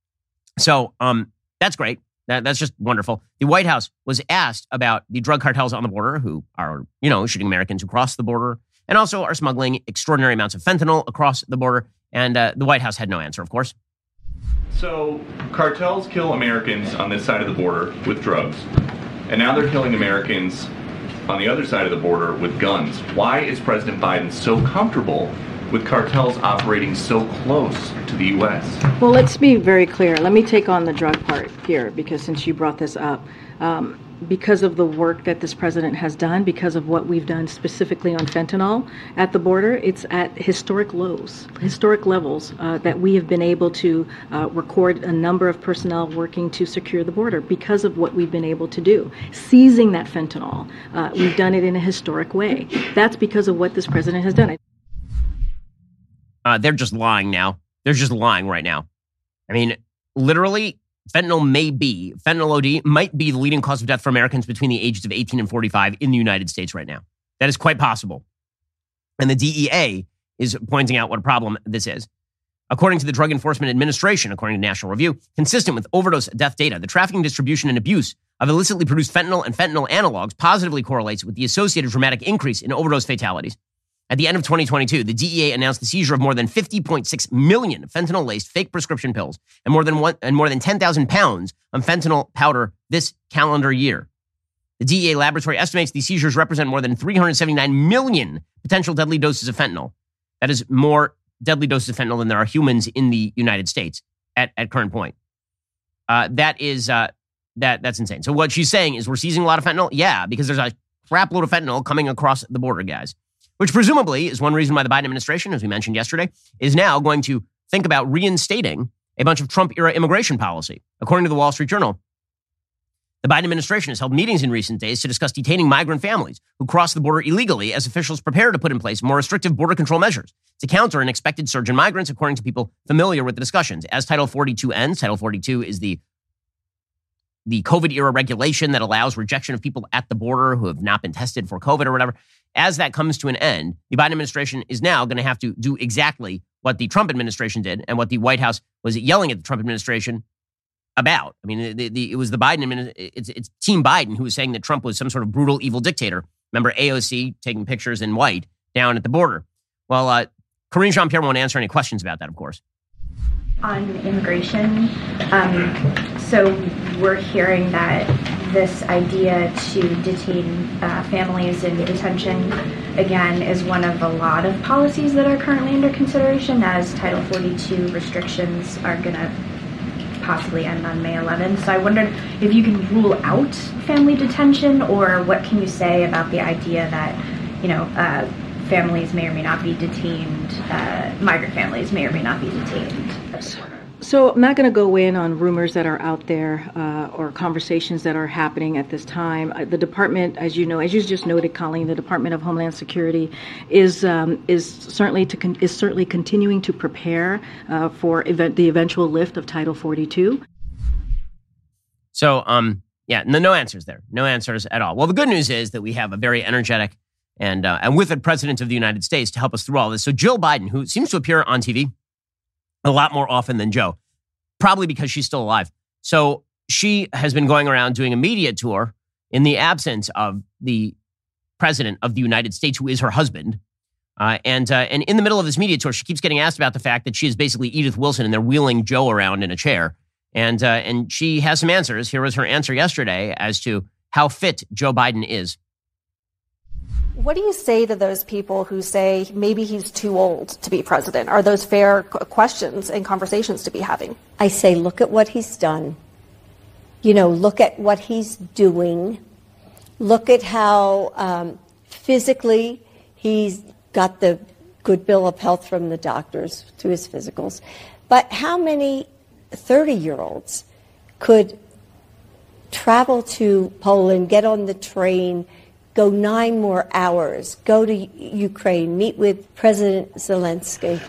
So um, that's great. That, that's just wonderful. The White House was asked about the drug cartels on the border who are, you know, shooting Americans who cross the border and also are smuggling extraordinary amounts of fentanyl across the border. And uh, the White House had no answer, of course. So cartels kill Americans on this side of the border with drugs, and now they're killing Americans on the other side of the border with guns. Why is President Biden so comfortable with cartels operating so close to the U S? Well, let's be very clear. Let me take on the drug part here, because since you brought this up, um, because of the work that this president has done, because of what we've done specifically on fentanyl at the border, it's at historic lows, historic levels uh, that we have been able to uh, record a number of personnel working to secure the border because of what we've been able to do. Seizing that fentanyl, uh, we've done it in a historic way. That's because of what this president has done. Uh, they're just lying now. They're just lying right now. I mean, literally, fentanyl may be, fentanyl O D might be the leading cause of death for Americans between the ages of eighteen and forty-five in the United States right now. That is quite possible. And the D E A is pointing out what a problem this is. According to the Drug Enforcement Administration, according to National Review, consistent with overdose death data, the trafficking, distribution, and abuse of illicitly produced fentanyl and fentanyl analogs positively correlates with the associated dramatic increase in overdose fatalities. At the end of twenty twenty-two, the D E A announced the seizure of more than fifty point six million fentanyl-laced fake prescription pills and more than one, and more than ten thousand pounds of fentanyl powder this calendar year. The D E A laboratory estimates these seizures represent more than three hundred seventy-nine million potential deadly doses of fentanyl. That is more deadly doses of fentanyl than there are humans in the United States at, at current point. Uh, that is, uh, that that's insane. So what she's saying is we're seizing a lot of fentanyl? Yeah, because there's a crap load of fentanyl coming across the border, guys. Which presumably is one reason why the Biden administration, as we mentioned yesterday, is now going to think about reinstating a bunch of Trump-era immigration policy. According to the Wall Street Journal, the Biden administration has held meetings in recent days to discuss detaining migrant families who cross the border illegally as officials prepare to put in place more restrictive border control measures to counter an expected surge in migrants, according to people familiar with the discussions. As Title forty-two ends, Title forty-two is the, the COVID-era regulation that allows rejection of people at the border who have not been tested for COVID or whatever. As that comes to an end, the Biden administration is now going to have to do exactly what the Trump administration did and what the White House was yelling at the Trump administration about. I mean, the, the, it was the Biden administration, it's, it's Team Biden who was saying that Trump was some sort of brutal, evil dictator. Remember A O C taking pictures in white down at the border. Well, uh, Karine Jean-Pierre won't answer any questions about that, of course. On immigration, um, so we're hearing that this idea to detain uh, families in detention, again, is one of a lot of policies that are currently under consideration as Title forty-two restrictions are going to possibly end on May eleventh. So I wondered if you can rule out family detention, or what can you say about the idea that, you know, uh, families may or may not be detained, uh, migrant families may or may not be detained at the border? So I'm not going to go in on rumors that are out there uh, or conversations that are happening at this time. Uh, the department, as you know, as you just noted, Colleen, the Department of Homeland Security is um, is certainly to con- is certainly continuing to prepare uh, for event- the eventual lift of Title forty-two. So, um, yeah, no, no answers there, no answers at all. Well, the good news is that we have a very energetic and uh, and with it, President of the United States to help us through all this. So Jill Biden, who seems to appear on T V a lot more often than Joe, probably because she's still alive. So she has been going around doing a media tour in the absence of the president of the United States, who is her husband. Uh, and uh, and in the middle of this media tour, she keeps getting asked about the fact that she is basically Edith Wilson and they're wheeling Joe around in a chair. And uh, and she has some answers. Here was her answer yesterday as to how fit Joe Biden is. What do you say to those people who say maybe he's too old to be president? Are those fair questions and conversations to be having? I say, look at what he's done. You know, look at what he's doing. Look at how um, physically he's got the good bill of health from the doctors through his physicals. But how many thirty-year-olds could travel to Poland, get on the train, go nine more hours, go to Ukraine, meet with President Zelensky?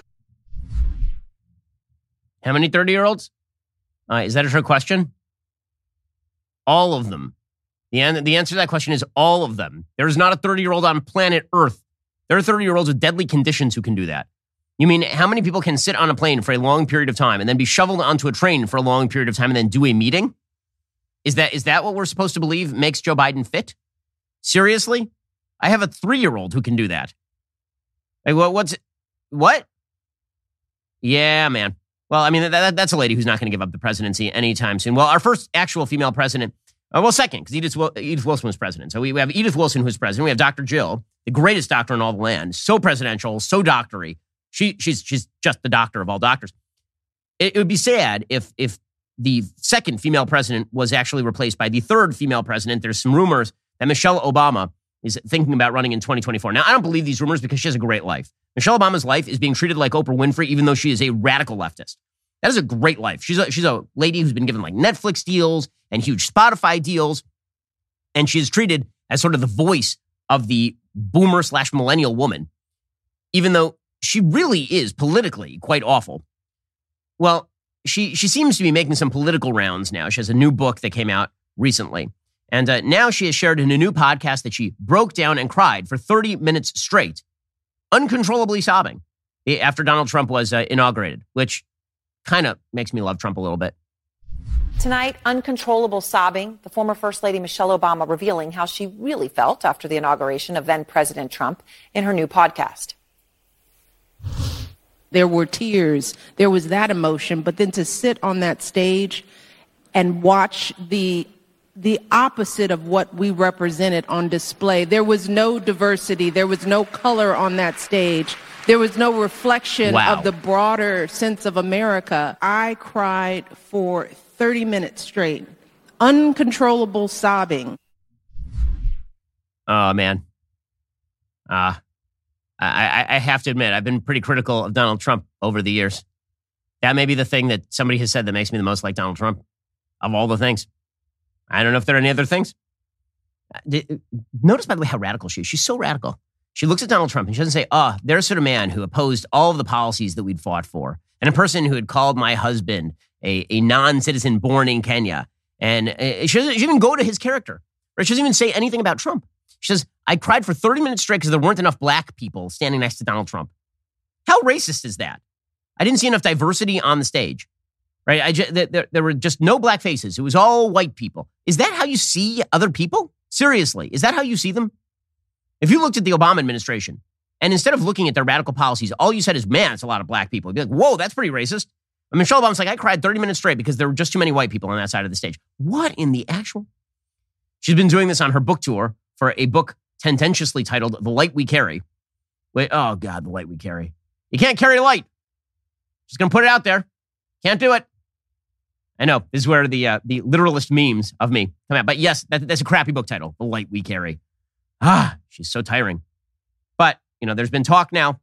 How many thirty-year-olds? Uh, is that a true question? All of them. The, an- the answer to that question is all of them. There is not a thirty-year-old on planet Earth. There are thirty-year-olds with deadly conditions who can do that. You mean how many people can sit on a plane for a long period of time and then be shoveled onto a train for a long period of time and then do a meeting? Is that is that what we're supposed to believe makes Joe Biden fit? Seriously? I have a three-year-old who can do that. Like, what? What's what? Yeah, man. Well, I mean, that, that's a lady who's not going to give up the presidency anytime soon. Well, our first actual female president, uh, well, second, because Edith, Edith Wilson was president. So we, we have Edith Wilson who's president. We have Doctor Jill, the greatest doctor in all the land, so presidential, so doctory. She she's she's just the doctor of all doctors. It, it would be sad if if the second female president was actually replaced by the third female president. There's some rumors that Michelle Obama is thinking about running in twenty twenty-four. Now, I don't believe these rumors because she has a great life. Michelle Obama's life is being treated like Oprah Winfrey, even though she is a radical leftist. That is a great life. She's a, she's a lady who's been given like Netflix deals and huge Spotify deals. And she is treated as sort of the voice of the boomer slash millennial woman, even though she really is politically quite awful. Well, she she seems to be making some political rounds now. She has a new book that came out recently. And uh, now she has shared in a new podcast that she broke down and cried for thirty minutes straight, uncontrollably sobbing, after Donald Trump was uh, inaugurated, which kind of makes me love Trump a little bit. Tonight, uncontrollable sobbing, the former First Lady Michelle Obama revealing how she really felt after the inauguration of then President Trump in her new podcast. There were tears, there was that emotion, but then to sit on that stage and watch the the opposite of what we represented on display. There was no diversity, there was no color on that stage. There was no reflection wow. of the broader sense of America. I cried for thirty minutes straight. Uncontrollable sobbing. Oh, man. Uh, I, I have to admit, I've been pretty critical of Donald Trump over the years. That may be the thing that somebody has said that makes me the most like Donald Trump, of all the things. I don't know if there are any other things. Notice, by the way, how radical she is. She's so radical. She looks at Donald Trump and she doesn't say, oh, there's sort of man who opposed all of the policies that we'd fought for. And a person who had called my husband a, a non-citizen born in Kenya. And she doesn't, she doesn't even go to his character. Right? She doesn't even say anything about Trump. She says, I cried for thirty minutes straight because there weren't enough black people standing next to Donald Trump. How racist is that? I didn't see enough diversity on the stage. Right? I just, there, there were just no black faces. It was all white people. Is that how you see other people? Seriously, is that how you see them? If you looked at the Obama administration and instead of looking at their radical policies, all you said is, man, it's a lot of black people. You'd be like, whoa, that's pretty racist. And Michelle Obama's like, I cried thirty minutes straight because there were just too many white people on that side of the stage. What in the actual? She's been doing this on her book tour for a book tendentiously titled The Light We Carry. Wait, oh, God, The Light We Carry. You can't carry light. Just going to put it out there. Can't do it. I know. This is where the uh, the literalist memes of me come out. But yes, that, that's a crappy book title, The Light We Carry. Ah, she's so tiring. But, you know, there's been talk now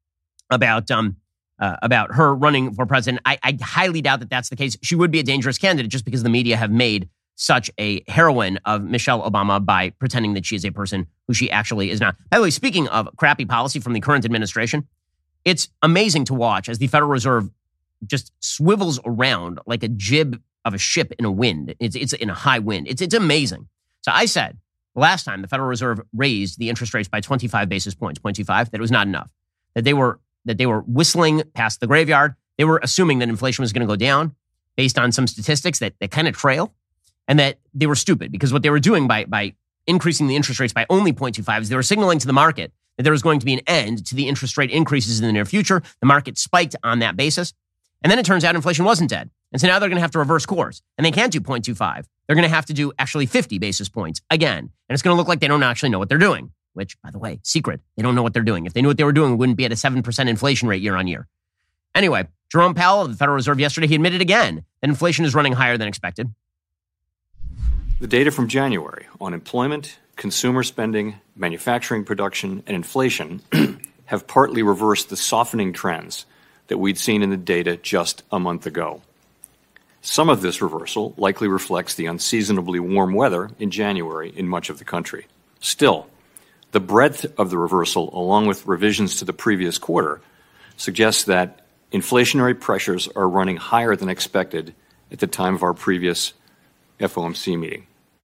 about um uh, about her running for president. I, I highly doubt that that's the case. She would be a dangerous candidate just because the media have made such a heroine of Michelle Obama by pretending that she is a person who she actually is not. By the way, speaking of crappy policy from the current administration, it's amazing to watch as the Federal Reserve just swivels around like a jib of a ship in a wind. It's it's in a high wind. It's it's amazing. So I said last time the Federal Reserve raised the interest rates by twenty-five basis points, zero point two five, that it was not enough. That they were that they were whistling past the graveyard. They were assuming that inflation was going to go down based on some statistics that, that kind of trail, and that they were stupid because what they were doing by by increasing the interest rates by only zero point two five is they were signaling to the market that there was going to be an end to the interest rate increases in the near future. The market spiked on that basis. And then it turns out inflation wasn't dead. And so now they're going to have to reverse course. And they can't do zero point two five. They're going to have to do actually fifty basis points again. And it's going to look like they don't actually know what they're doing. Which, by the way, secret. They don't know what they're doing. If they knew what they were doing, we wouldn't be at a seven percent inflation rate year on year. Anyway, Jerome Powell of the Federal Reserve yesterday, he admitted again that inflation is running higher than expected. The data from January on employment, consumer spending, manufacturing production, and inflation have partly reversed the softening trends that we'd seen in the data just a month ago. Some of this reversal likely reflects the unseasonably warm weather in January in much of the country. Still, the breadth of the reversal, along with revisions to the previous quarter, suggests that inflationary pressures are running higher than expected at the time of our previous F O M C meeting.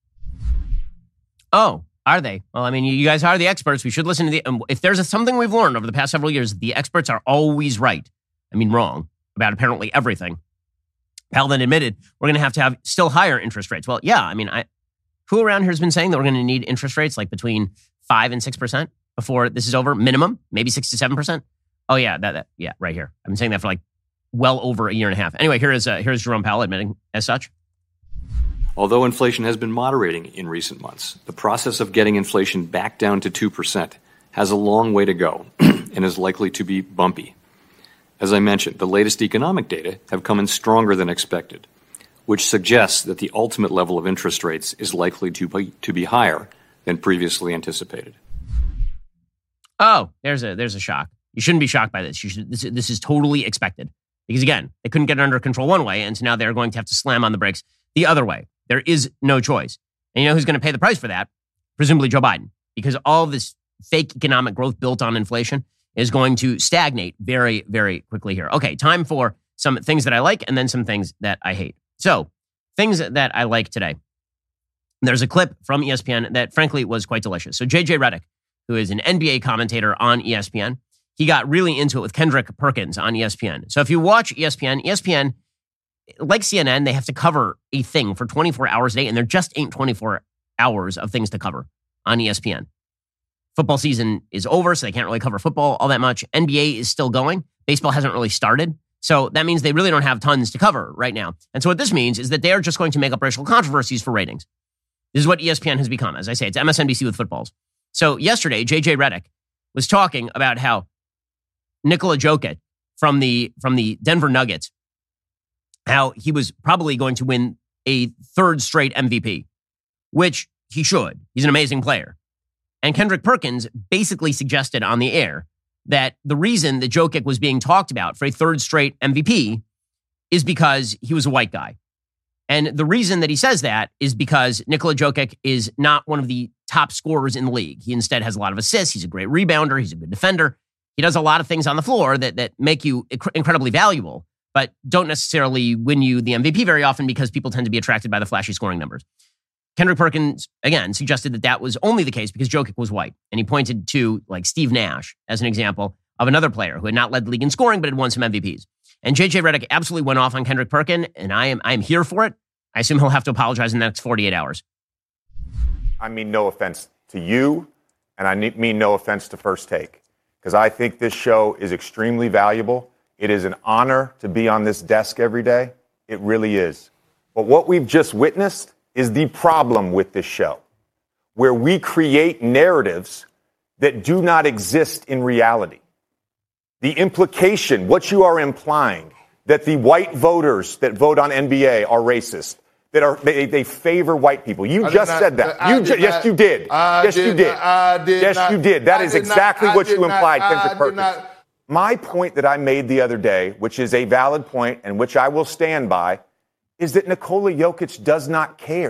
Oh, are they? Well, I mean, you guys are the experts. We should listen to the... Um, if there's a, something we've learned over the past several years, the experts are always right. I mean, wrong about apparently everything. Powell then admitted we're going to have to have still higher interest rates. Well, yeah, I mean, I, who around here has been saying that we're going to need interest rates like between five and six percent before this is over? Minimum, maybe six to seven percent. Oh yeah, that, that yeah, right here. I've been saying that for like well over a year and a half. Anyway, here is uh, here's Jerome Powell admitting as such. Although inflation has been moderating in recent months, the process of getting inflation back down to two percent has a long way to go and is likely to be bumpy. As I mentioned, the latest economic data have come in stronger than expected, which suggests that the ultimate level of interest rates is likely to be, to be higher than previously anticipated. Oh, there's a there's a shock. You shouldn't be shocked by this. You should, this. This is totally expected. Because again, they couldn't get it under control one way, and so now they're going to have to slam on the brakes the other way. There is no choice. And you know who's going to pay the price for that? Presumably Joe Biden. Because all this fake economic growth built on inflation is going to stagnate very, very quickly here. Okay, time for some things that I like and then some things that I hate. So, things that I like today. There's a clip from E S P N that, frankly, was quite delicious. So, J J Redick, who is an N B A commentator on E S P N, he got really into it with Kendrick Perkins on E S P N. So, if you watch E S P N, E S P N, like C N N, they have to cover a thing for twenty-four hours a day, and there just ain't twenty-four hours of things to cover on E S P N. Football season is over, so they can't really cover football all that much. N B A is still going. Baseball hasn't really started. So that means they really don't have tons to cover right now. And so what this means is that they are just going to make up racial controversies for ratings. This is what E S P N has become. As I say, it's M S N B C with footballs. So yesterday, J J Redick was talking about how Nikola Jokic from the, from the Denver Nuggets, how he was probably going to win a third straight M V P, which he should. He's an amazing player. And Kendrick Perkins basically suggested on the air that the reason that Jokic was being talked about for a third straight M V P is because he was a white guy. And the reason that he says that is because Nikola Jokic is not one of the top scorers in the league. He instead has a lot of assists. He's a great rebounder. He's a good defender. He does a lot of things on the floor that, that make you inc- incredibly valuable, but don't necessarily win you the M V P very often because people tend to be attracted by the flashy scoring numbers. Kendrick Perkins, again, suggested that that was only the case because Jokic was white. And he pointed to like Steve Nash as an example of another player who had not led the league in scoring, but had won some M V Ps. And J J Redick absolutely went off on Kendrick Perkins, and I am I am here for it. I assume he'll have to apologize in the next forty-eight hours. I mean no offense to you, and I mean no offense to First Take, because I think this show is extremely valuable. It is an honor to be on this desk every day. It really is. But what we've just witnessed is the problem with this show, where we create narratives that do not exist in reality. The implication, what you are implying, that the white voters that vote on N B A are racist, that are they, they favor white people. You I just not, said that. I You did ju- not, yes, you did. I yes, did you did. Not, I did yes, not, you did. That I is did exactly not, what you not, implied, I Kendrick Perkins. not. My point that I made the other day, which is a valid point and which I will stand by, is that Nikola Jokic does not care.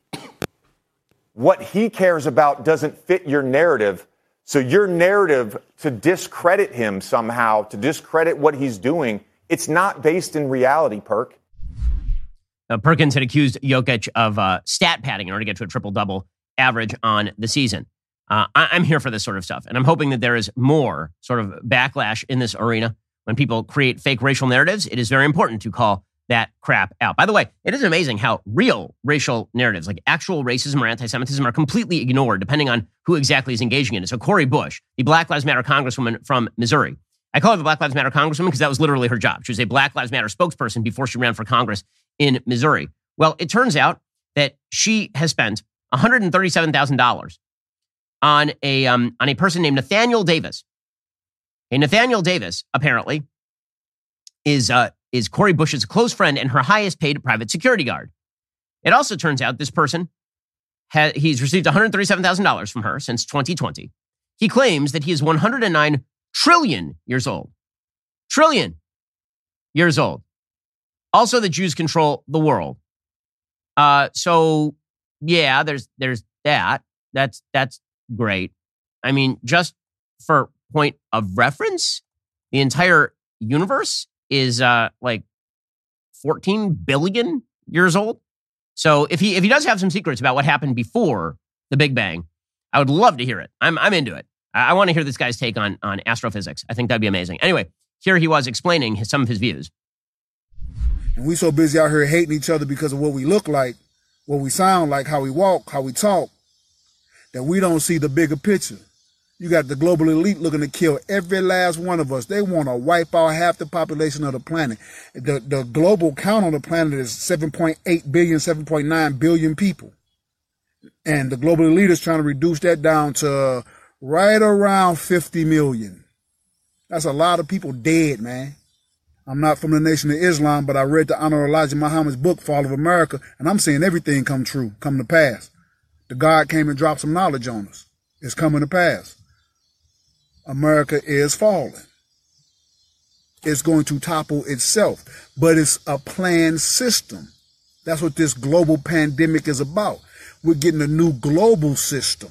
What he cares about doesn't fit your narrative. So your narrative to discredit him somehow, to discredit what he's doing, it's not based in reality, Perk. Uh, Perkins had accused Jokic of uh, stat padding in order to get to a triple-double average on the season. Uh, I- I'm here for this sort of stuff, and I'm hoping that there is more sort of backlash in this arena. When people create fake racial narratives, it is very important to call that crap out. By the way, it is amazing how real racial narratives, like actual racism or anti-Semitism, are completely ignored depending on who exactly is engaging in it. So Cori Bush, the Black Lives Matter congresswoman from Missouri. I call her the Black Lives Matter congresswoman because that was literally her job. She was a Black Lives Matter spokesperson before she ran for Congress in Missouri. Well, it turns out that she has spent one hundred thirty-seven thousand dollars on a um, on a person named Nathaniel Davis. And Nathaniel Davis, apparently, is uh, is Cori Bush's close friend and her highest paid private security guard. It also turns out this person, ha- he's received one hundred thirty-seven thousand dollars from her since twenty twenty. He claims that he is one hundred nine trillion years old. Trillion years old. Also, the Jews control the world. Uh, so, yeah, there's there's that. That's that's great. I mean, just for point of reference, the entire universe is uh, like fourteen billion years old. So if he if he does have some secrets about what happened before the Big Bang, I would love to hear it. I'm I'm into it. I, I want to hear this guy's take on on astrophysics. I think that'd be amazing. Anyway, here he was explaining his, some of his views. And we so busy out here hating each other because of what we look like, what we sound like, how we walk, how we talk, that we don't see the bigger picture. You got the global elite looking to kill every last one of us. They want to wipe out half the population of the planet. The, the global count on the planet is seven point eight billion, seven point nine billion people. And the global elite is trying to reduce that down to right around fifty million. That's a lot of people dead, man. I'm not from the Nation of Islam, but I read the Honorable Elijah Muhammad's book, Fall of America, and I'm seeing everything come true, come to pass. The God came and dropped some knowledge on us. It's coming to pass. America is falling. It's going to topple itself, but it's a planned system. That's what this global pandemic is about. We're getting a new global system.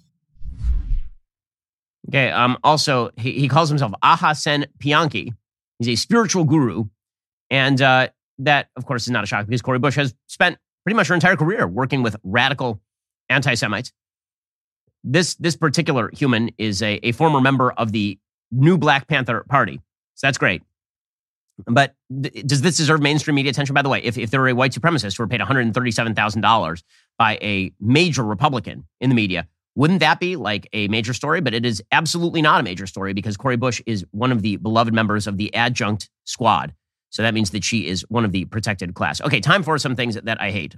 Okay. Um. Also, he, he calls himself Aha Sen Pianki. He's a spiritual guru, And uh, that, of course, is not a shock because Cori Bush has spent pretty much her entire career working with radical anti-Semites. This this particular human is a, a former member of the new Black Panther Party. So that's great. But th- does this deserve mainstream media attention? By the way, if, if there were a white supremacist who were paid one hundred thirty-seven thousand dollars by a major Republican in the media, wouldn't that be like a major story? But it is absolutely not a major story because Cori Bush is one of the beloved members of the adjunct squad. So that means that she is one of the protected class. Okay, time for some things that I hate.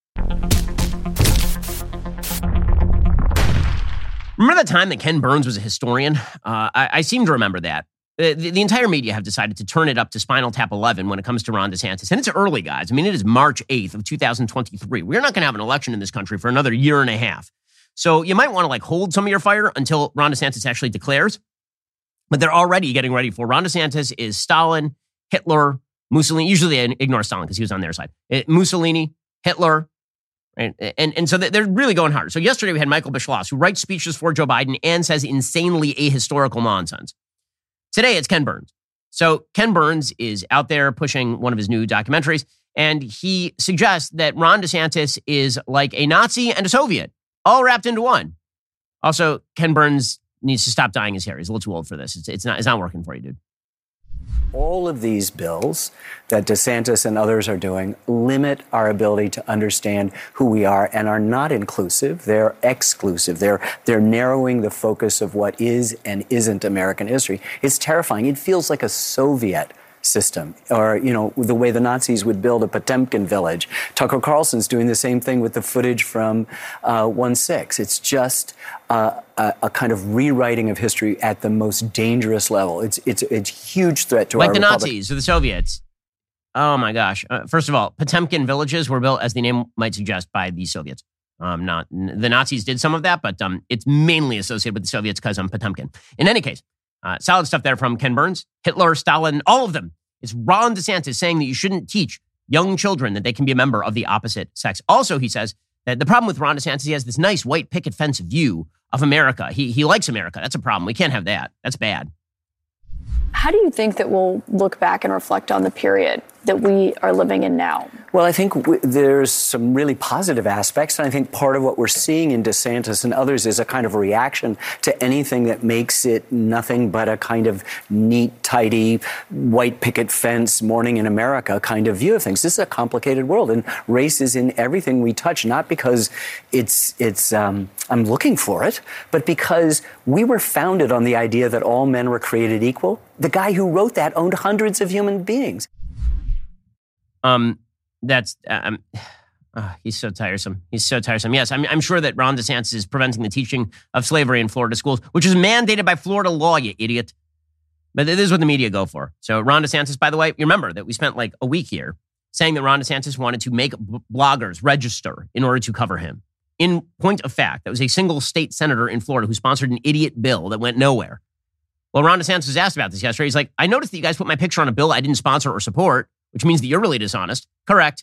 Remember the time that Ken Burns was a historian? Uh, I, I seem to remember that. The, the entire media have decided to turn it up to Spinal Tap eleven when it comes to Ron DeSantis. And it's early, guys. I mean, it is March eighth of two thousand twenty-three. We're not going to have an election in this country for another year and a half. So you might want to like hold some of your fire until Ron DeSantis actually declares. But they're already getting ready for Ron DeSantis is Stalin, Hitler, Mussolini. Usually they ignore Stalin because he was on their side. It, Mussolini, Hitler. Right? And, and so they're really going hard. So yesterday we had Michael Beschloss, who writes speeches for Joe Biden and says insanely ahistorical nonsense. Today, it's Ken Burns. So Ken Burns is out there pushing one of his new documentaries, and he suggests that Ron DeSantis is like a Nazi and a Soviet, all wrapped into one. Also, Ken Burns needs to stop dyeing his hair. He's a little too old for this. It's, it's not, it's not working for you, dude. All of these bills that DeSantis and others are doing limit our ability to understand who we are and are not inclusive. They're exclusive. They're they're narrowing the focus of what is and isn't American history. It's terrifying. It feels like a Soviet system, or, you know, the way the Nazis would build a Potemkin village. Tucker Carlson's doing the same thing with the footage from uh, one six. It's just uh, a, a kind of rewriting of history at the most dangerous level. It's it's it's a huge threat to like our the republic. Nazis or the Soviets. Oh my gosh! Uh, first of all, Potemkin villages were built, as the name might suggest, by the Soviets. Um, not the Nazis did some of that, but um, it's mainly associated with the Soviets because I'm Potemkin. In any case, uh, solid stuff there from Ken Burns, Hitler, Stalin, all of them. It's Ron DeSantis saying that you shouldn't teach young children that they can be a member of the opposite sex. Also, he says that the problem with Ron DeSantis, he has this nice white picket fence view of America. He he likes America. That's a problem. We can't have that. That's bad. How do you think that we'll look back and reflect on the period that we are living in now? Well, I think w- there's some really positive aspects, and I think part of what we're seeing in DeSantis and others is a kind of reaction to anything that makes it nothing but a kind of neat, tidy, white picket fence, morning in America kind of view of things. This is a complicated world, and race is in everything we touch, not because it's, it's um, I'm looking for it, but because we were founded on the idea that all men were created equal. The guy who wrote that owned hundreds of human beings. Um, that's, um, uh, he's so tiresome. He's so tiresome. Yes, I'm, I'm sure that Ron DeSantis is preventing the teaching of slavery in Florida schools, which is mandated by Florida law, you idiot. But this is what the media go for. So Ron DeSantis, by the way, you remember that we spent like a week here saying that Ron DeSantis wanted to make b- bloggers register in order to cover him. In point of fact, that was a single state senator in Florida who sponsored an idiot bill that went nowhere. Well, Ron DeSantis was asked about this yesterday. He's like, I noticed that you guys put my picture on a bill I didn't sponsor or support, which means that you're really dishonest. Correct.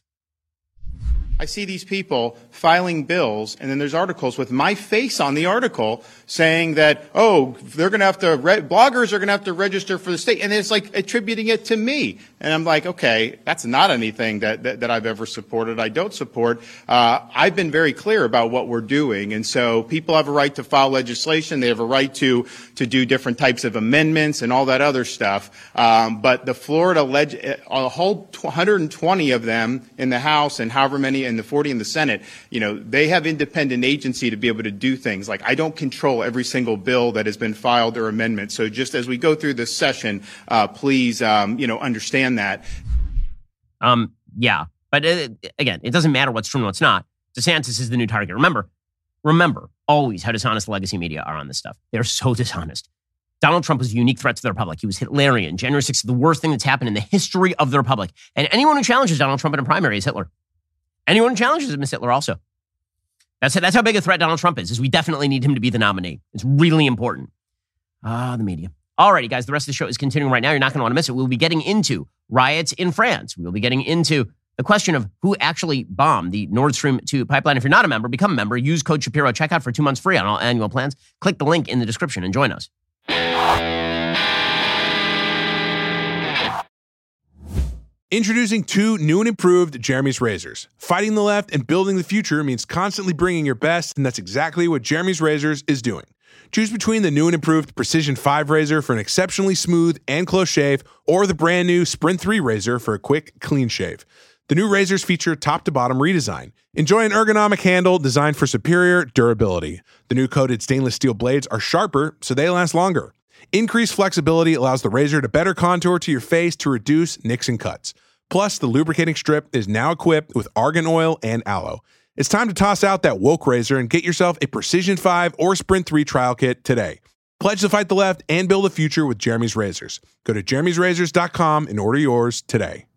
I see these people filing bills, and then there's articles with my face on the article saying that, oh, they're going to have to, re- bloggers are going to have to register for the state, and it's like attributing it to me. And I'm like, okay, that's not anything that, that, that I've ever supported. I don't support. Uh, I've been very clear about what we're doing, and so people have a right to file legislation. They have a right to, to do different types of amendments and all that other stuff. Um, but the Florida, leg- a whole one hundred twenty of them in the House and however many and the forty in the Senate, you know, they have independent agency to be able to do things. Like, I don't control every single bill that has been filed or amendment. So just as we go through this session, uh, please, um, you know, understand that. Um, yeah. But uh, again, it doesn't matter what's true and what's not. DeSantis is the new target. Remember, remember always how dishonest the legacy media are on this stuff. They're so dishonest. Donald Trump was a unique threat to the Republic. He was Hitlerian. January sixth is the worst thing that's happened in the history of the Republic. And anyone who challenges Donald Trump in a primary is Hitler. Anyone who challenges him is Hitler also. That's, that's how big a threat Donald Trump is, is we definitely need him to be the nominee. It's really important. Ah, the media. Alrighty, guys, the rest of the show is continuing right now. You're not going to want to miss it. We'll be getting into riots in France. We'll be getting into the question of who actually bombed the Nord Stream two pipeline. If you're not a member, become a member. Use code Shapiro. Check out for two months free on all annual plans. Click the link in the description and join us. Introducing two new and improved Jeremy's razors. Fighting the left and building the future means constantly bringing your best, and that's exactly what Jeremy's Razors is doing. Choose between the new and improved Precision five razor for an exceptionally smooth and close shave, or the brand new Sprint three razor for a quick, clean shave. The new razors feature top-to-bottom redesign. Enjoy an ergonomic handle designed for superior durability. The new coated stainless steel blades are sharper, so they last longer. Increased flexibility allows the razor to better contour to your face to reduce nicks and cuts. Plus, the lubricating strip is now equipped with argan oil and aloe. It's time to toss out that woke razor and get yourself a Precision five or Sprint three trial kit today. Pledge to fight the left and build a future with Jeremy's Razors. Go to jeremy's razors dot com and order yours today.